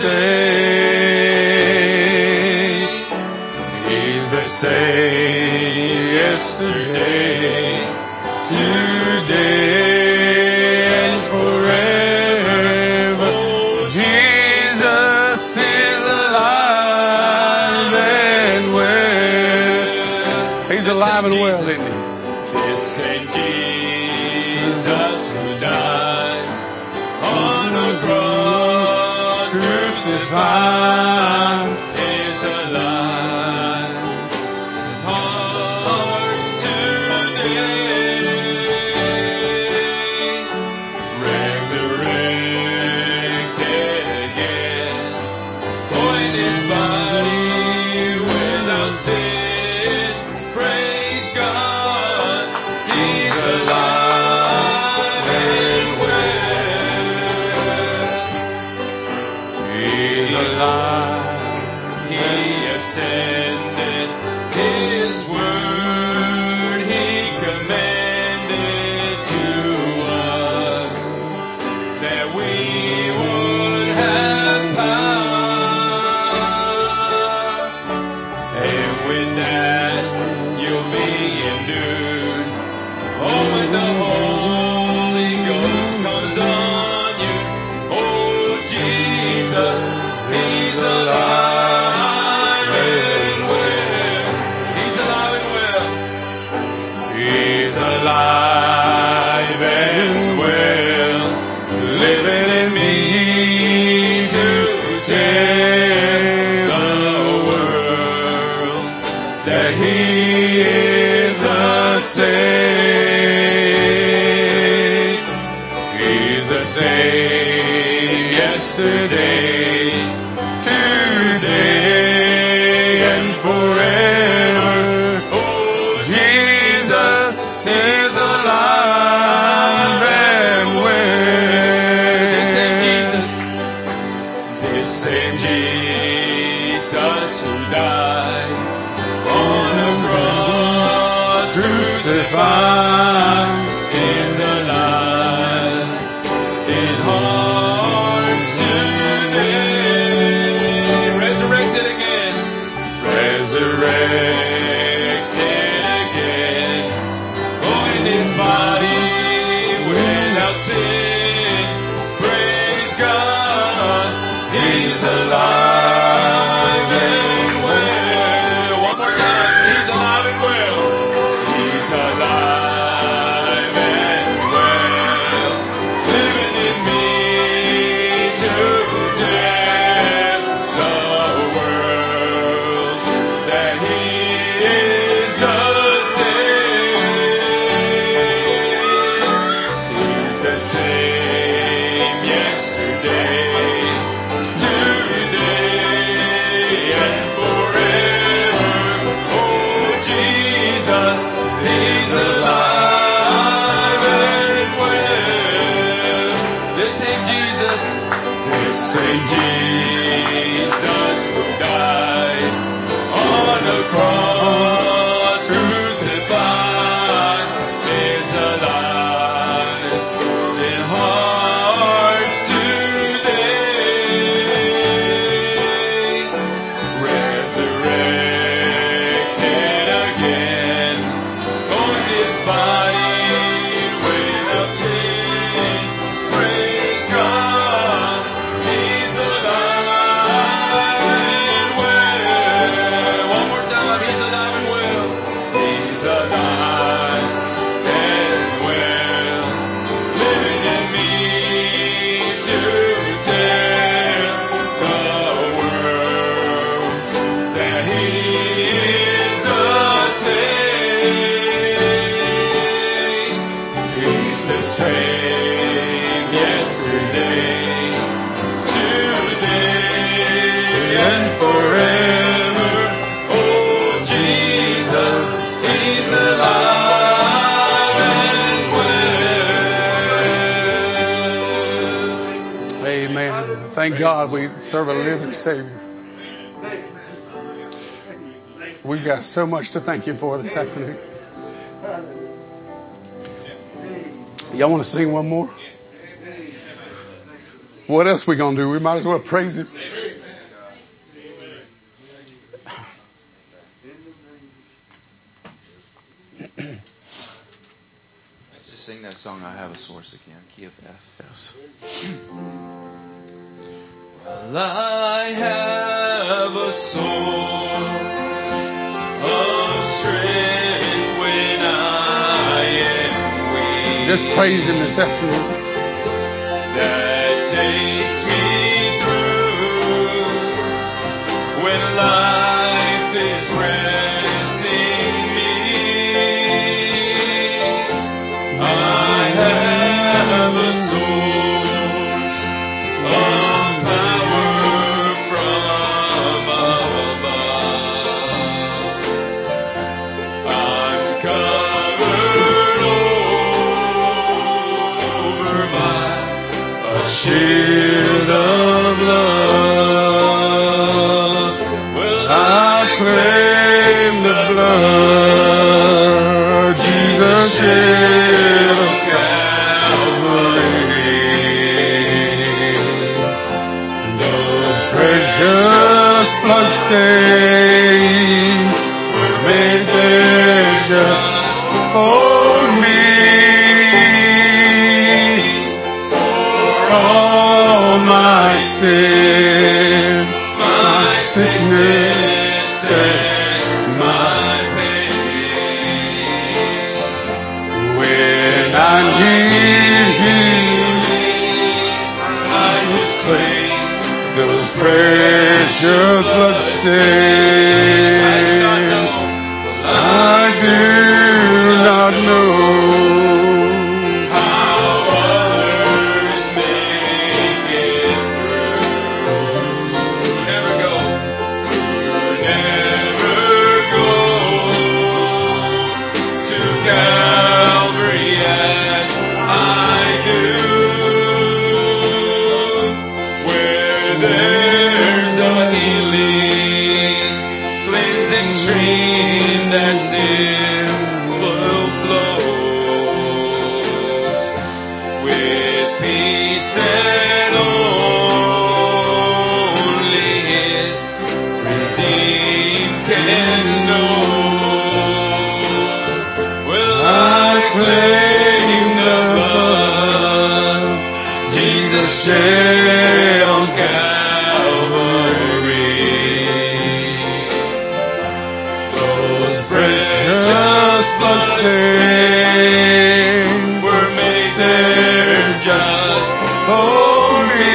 same. He's the same yesterday, today, and forever. Jesus is alive and well. He's alive and well, isn't he? This same Jesus who died on the cross, crucified, is alive. Hearts today, resurrected again, for in His body without sin. Praise God, He's alive and well. He's alive. He ascended. His word He commanded to us, that we would have power. And with that, you'll be endued. Oh, when the Holy Ghost comes on you. Oh, Jesus, He's alive and well. He's alive and well. He's alive and well, living in me to tell the world that He is the same. He's the same yesterday, today, and forever. Oh, Jesus is alive and well. This same Jesus, this same Jesus who died on the cross, crucified, is alive in hearts today. Resurrected again. Resurrected again. Oh, in His body without sin. Praise God, He's alive and well. One more time. He's alive and well. He's alive and well, on the cross, crucified, is alive in hearts today. Resurrected again, for his body without sin. Praise God, he's alive and well. One more time, he's alive and well. He's alive and well, living in me to tell the world that he is the same. He's the same yesterday, today, and forever. Oh, Jesus, he's alive and well. Amen. Thank God we serve a living Savior. We've got so much to thank Him for this afternoon. Y'all want to sing one more? What else we gonna do? We might as well praise Him. Let's just sing that song, I Have a Source, again, key of F. Yes. Well, I have a source of strength when I am weak. Just praise Him this afternoon. That takes me through when life is pressing me. I have a source of power from above. I'm covered over by a shield of love. Well, I Claim the blood Jesus shed on Calvary. Those precious bloodstains were made there just for me. For all my sin, my sickness and my pain. When I need healing, I just claim those precious bloodstains. I do not know how others make it through. never go. Never go to Calvary as I do, where there's a healing, cleansing stream that still flows with peace that only His redeemed can know. Well, I claim the blood Jesus shed on Calvary. Those precious bloodstains were made there just for me.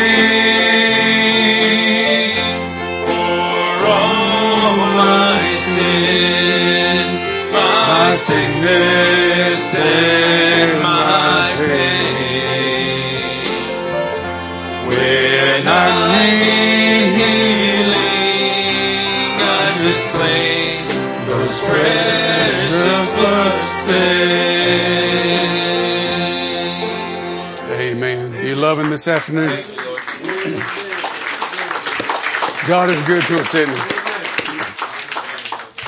For all my sin, my sickness and my pain. When I need healing, I just claim those precious bloodstains. Amen. You love Him this afternoon? God is good to us, isn't He?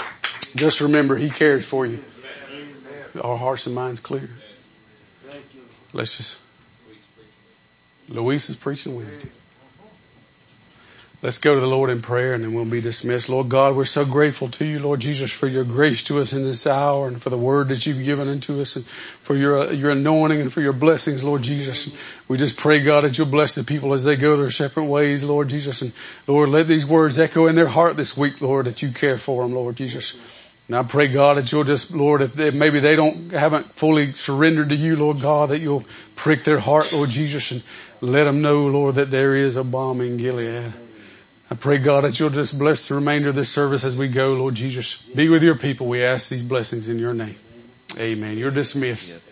Just remember, He cares for you. Our hearts and minds clear. Let's just, Luis is preaching Wednesday. Let's go to the Lord in prayer and then we'll be dismissed. Lord God, we're so grateful to you, Lord Jesus, for your grace to us in this hour and for the word that you've given unto us and for your anointing and for your blessings, Lord Jesus. We just pray, God, that you'll bless the people as they go their separate ways, Lord Jesus. And Lord, let these words echo in their heart this week, Lord, that you care for them, Lord Jesus. And I pray, God, that you'll just, Lord, if maybe they haven't fully surrendered to you, Lord God, that you'll prick their heart, Lord Jesus, and let them know, Lord, that there is a balm in Gilead. I pray, God, that you'll just bless the remainder of this service as we go, Lord Jesus. Be with your people. We ask these blessings in your name. Amen. You're dismissed.